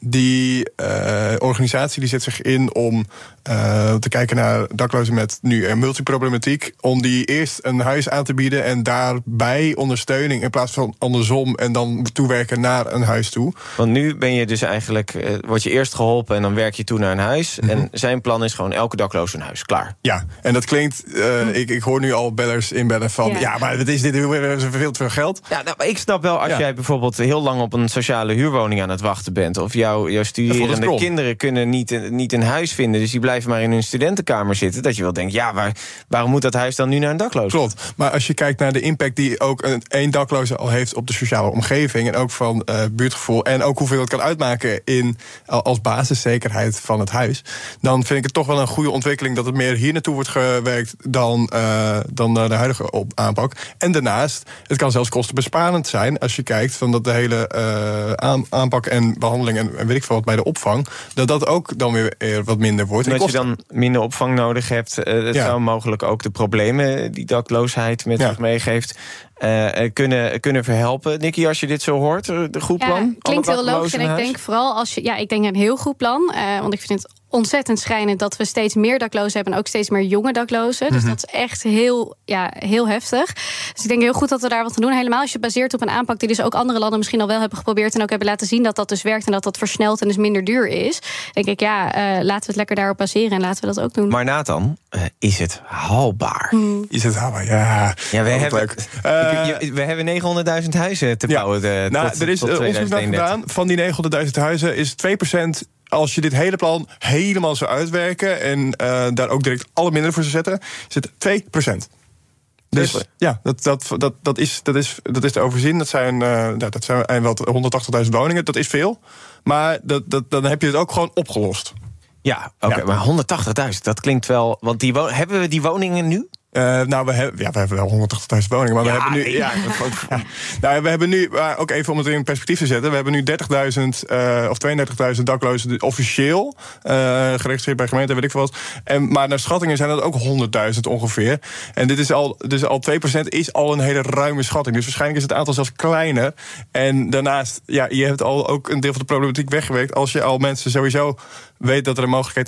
Die uh, organisatie die zet zich in om uh, te kijken naar daklozen met nu een multiproblematiek. Om die eerst een huis aan te bieden en daarbij ondersteuning in plaats van andersom en dan toewerken naar een huis toe. Want nu ben je dus eigenlijk, uh, word je eerst geholpen en dan werk je toe naar een huis. Mm-hmm. En zijn plan is gewoon elke dakloos een huis, klaar. Ja, en dat klinkt, uh, mm. ik, ik hoor nu al bellers inbellen van ja, ja maar wat is dit veel te veel geld. Ja, nou, ik snap wel, als ja. jij bijvoorbeeld heel lang op een sociale huurwoning aan het wachten bent, of jouw, jouw studerende kinderen kunnen niet, niet een huis vinden, dus die blijven maar in hun studentenkamer zitten, dat je wel denkt, ja, waar, waarom moet dat huis dan nu naar een dakloos? Klopt, maar als je kijkt naar de impact die ook een, een dakloze al heeft op de sociale omgeving en ook van uh, buurtgevoel en ook hoeveel het kan uitmaken in, als basiszekerheid van het huis, dan vind ik het toch wel een goede ontwikkeling dat het meer hier naartoe wordt gewerkt dan, uh, dan de huidige op aanpak. En daarnaast, het kan zelfs kostenbesparend zijn als je kijkt van dat de hele uh, aan, aanpak en behandeling en, en weet ik veel wat bij de opvang, dat dat ook dan weer wat minder wordt. Omdat je dan minder opvang nodig hebt, uh, het ja. zou mogelijk ook de problemen die dakloosheid met ja. zich meegeeft Uh, kunnen, kunnen verhelpen. Nicky, als je dit zo hoort, de goed plan? Ja, klinkt heel logisch. En ik denk vooral als je, ja, ik denk een heel goed plan. Uh, want ik vind het ontzettend schrijnend dat we steeds meer daklozen hebben en ook steeds meer jonge daklozen. Dus mm-hmm. dat is echt heel, ja, heel heftig. Dus ik denk heel goed dat we daar wat aan doen. Helemaal als je baseert op een aanpak die dus ook andere landen misschien al wel hebben geprobeerd en ook hebben laten zien dat dat dus werkt en dat dat versneld en dus minder duur is. Denk ik, ja, uh, laten we het lekker daarop baseren en laten we dat ook doen. Maar Nathan, uh, is het haalbaar? Hmm. Is het haalbaar? Ja. Ja, we hebben, uh, we hebben negenhonderdduizend huizen te ja. bouwen. De, nou, tot, er is tot onderzoek naar gedaan. Van die negenhonderdduizend huizen is twee procent. Als je dit hele plan helemaal zou uitwerken en uh, daar ook direct alle middelen voor zou zetten, is het twee procent. Dus ja, dat, dat, dat, dat, is, dat, is, dat is te overzien. Dat zijn, uh, dat zijn wel honderdtachtigduizend woningen. Dat is veel. Maar dat, dat, dan heb je het ook gewoon opgelost. Ja, oké. Okay, ja. Maar honderdtachtigduizend, dat klinkt wel. Want die wo- hebben we die woningen nu? Uh, nou, we hebben, ja, we hebben wel honderdtachtigduizend woningen, maar ja, we hebben nu, ja, ja, nou, we hebben nu, maar ook even om het in perspectief te zetten, we hebben nu dertigduizend uh, of tweeëndertigduizend daklozen officieel uh, geregistreerd bij gemeente, weet ik veel wat. En maar naar schattingen zijn dat ook honderdduizend ongeveer. En dit is al, dus al twee procent is al een hele ruime schatting. Dus waarschijnlijk is het aantal zelfs kleiner. En daarnaast, ja, je hebt al ook een deel van de problematiek weggewerkt als je al mensen sowieso weet dat er een mogelijkheid is.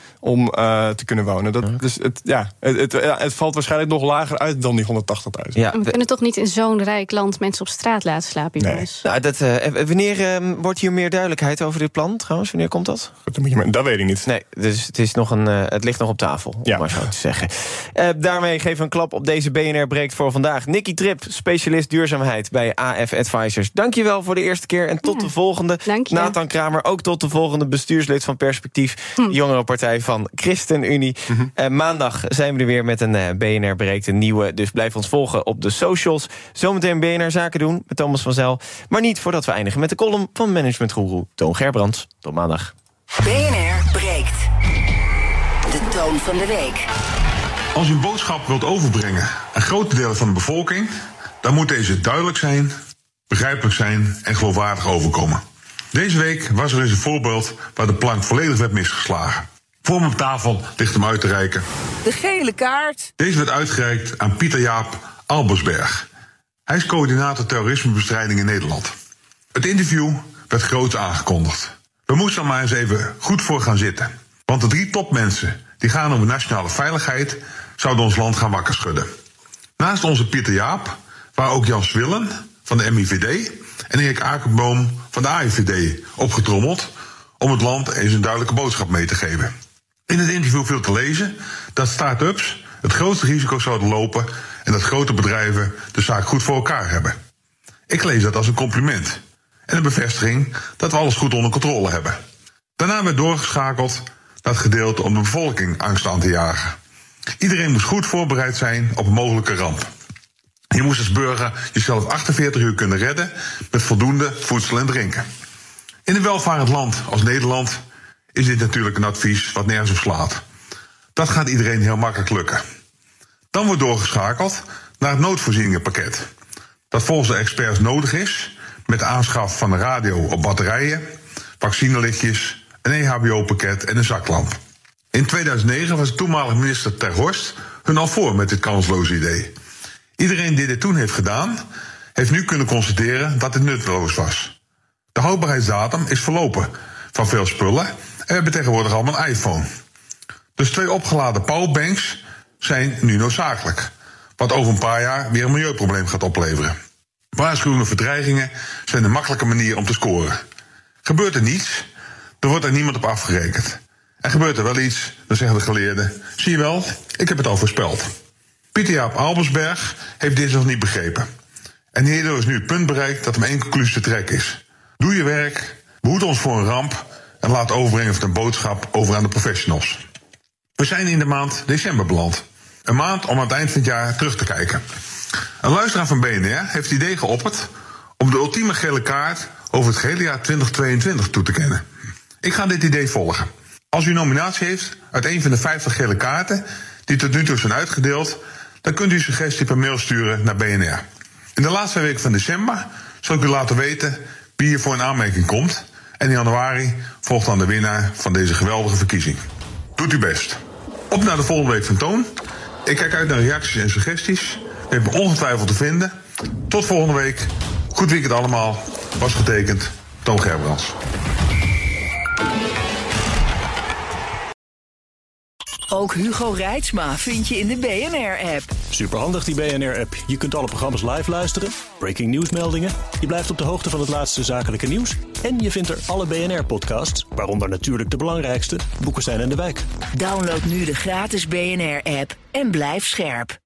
om uh, te kunnen wonen. Dat, ja. Dus het, ja, het, het, het valt waarschijnlijk nog lager uit dan die honderdtachtigduizend. Ja, we kunnen toch niet in zo'n rijk land mensen op straat laten slapen, jongens? Nee. Nou, dat, uh, wanneer uh, wordt hier meer duidelijkheid over dit plan trouwens? Wanneer komt dat? Dat, moet je maar, dat weet ik niet. Nee, dus het, is nog een, uh, het ligt nog op tafel, ja. om maar zo te zeggen. Uh, daarmee geven we een klap op deze B N R Breekt voor vandaag. Nicky Trip, specialist duurzaamheid bij A F Advisors. Dankjewel voor de eerste keer en tot ja. de volgende. Nathan Kramer, ook tot de volgende, bestuurslid van Perspectief, hm. jongerenpartij van ChristenUnie. Mm-hmm. Uh, maandag zijn we er weer met een uh, B N R Breekt, een nieuwe. Dus blijf ons volgen op de socials. Zometeen B N R Zaken doen met Thomas van Zel. Maar niet voordat we eindigen met de column van managementgoeroe Toon Gerbrands. Tot maandag. B N R Breekt. De toon van de week. Als u een boodschap wilt overbrengen aan grote delen van de bevolking, dan moet deze duidelijk zijn, begrijpelijk zijn en geloofwaardig overkomen. Deze week was er eens een voorbeeld waar de plank volledig werd misgeslagen. Voor me op tafel ligt hem uit te reiken. De gele kaart. Deze werd uitgereikt aan Pieter Jaap Albersberg. Hij is coördinator terrorismebestrijding in Nederland. Het interview werd groots aangekondigd. We moesten er maar eens even goed voor gaan zitten. Want de drie topmensen die gaan over nationale veiligheid zouden ons land gaan wakker schudden. Naast onze Pieter Jaap waren ook Jan Swillen van de M I V D en Erik Akerboom van de A I V D opgetrommeld om het land eens een duidelijke boodschap mee te geven. In het interview viel te lezen dat start-ups het grootste risico zouden lopen en dat grote bedrijven de zaak goed voor elkaar hebben. Ik lees dat als een compliment en een bevestiging dat we alles goed onder controle hebben. Daarna werd doorgeschakeld naar het gedeelte om de bevolking angst aan te jagen. Iedereen moest goed voorbereid zijn op een mogelijke ramp. Je moest als burger jezelf achtenveertig uur kunnen redden met voldoende voedsel en drinken. In een welvarend land als Nederland is dit natuurlijk een advies wat nergens op slaat. Dat gaat iedereen heel makkelijk lukken. Dan wordt doorgeschakeld naar het noodvoorzieningenpakket. Dat volgens de experts nodig is met de aanschaf van een radio op batterijen, vaccinelichtjes, een E H B O-pakket en een zaklamp. In tweeduizend negen was de toenmalige minister Ter Horst hun al voor met dit kansloze idee. Iedereen die dit toen heeft gedaan, heeft nu kunnen constateren dat het nutteloos was. De houdbaarheidsdatum is verlopen van veel spullen en we hebben tegenwoordig allemaal een iPhone. Dus twee opgeladen powerbanks zijn nu noodzakelijk, wat over een paar jaar weer een milieuprobleem gaat opleveren. Waarschuwingen voor dreigingen zijn een makkelijke manier om te scoren. Gebeurt er niets, dan wordt er niemand op afgerekend. En gebeurt er wel iets, dan zeggen de geleerden, zie je wel, ik heb het al voorspeld. Pieter Jaap Albersberg heeft dit nog niet begrepen. En hierdoor is nu het punt bereikt dat hem één conclusie te trekken is. Doe je werk, behoed ons voor een ramp en laat overbrengen van de boodschap over aan de professionals. We zijn in de maand december beland. Een maand om aan het eind van het jaar terug te kijken. Een luisteraar van B N R heeft het idee geopperd om de ultieme gele kaart over het gehele jaar twintig tweeëntwintig toe te kennen. Ik ga dit idee volgen. Als u een nominatie heeft uit een van de vijftig gele kaarten die tot nu toe zijn uitgedeeld, dan kunt u uw suggestie per mail sturen naar B N R. In de laatste weken van december zal ik u laten weten wie hier voor een aanmerking komt. En in januari volgt dan de winnaar van deze geweldige verkiezing. Doet uw best. Op naar de volgende week van Toon. Ik kijk uit naar reacties en suggesties. We hebben ongetwijfeld te vinden. Tot volgende week. Goed weekend allemaal. Was getekend. Toon Gerbrands. Ook Hugo Reitsma vind je in de B N R-app. Superhandig die B N R-app. Je kunt alle programma's live luisteren, breaking nieuwsmeldingen. Je blijft op de hoogte van het laatste zakelijke nieuws. En je vindt er alle B N R-podcasts, waaronder natuurlijk de belangrijkste, Boekenstein en de Wijk. Download nu de gratis B N R-app en blijf scherp.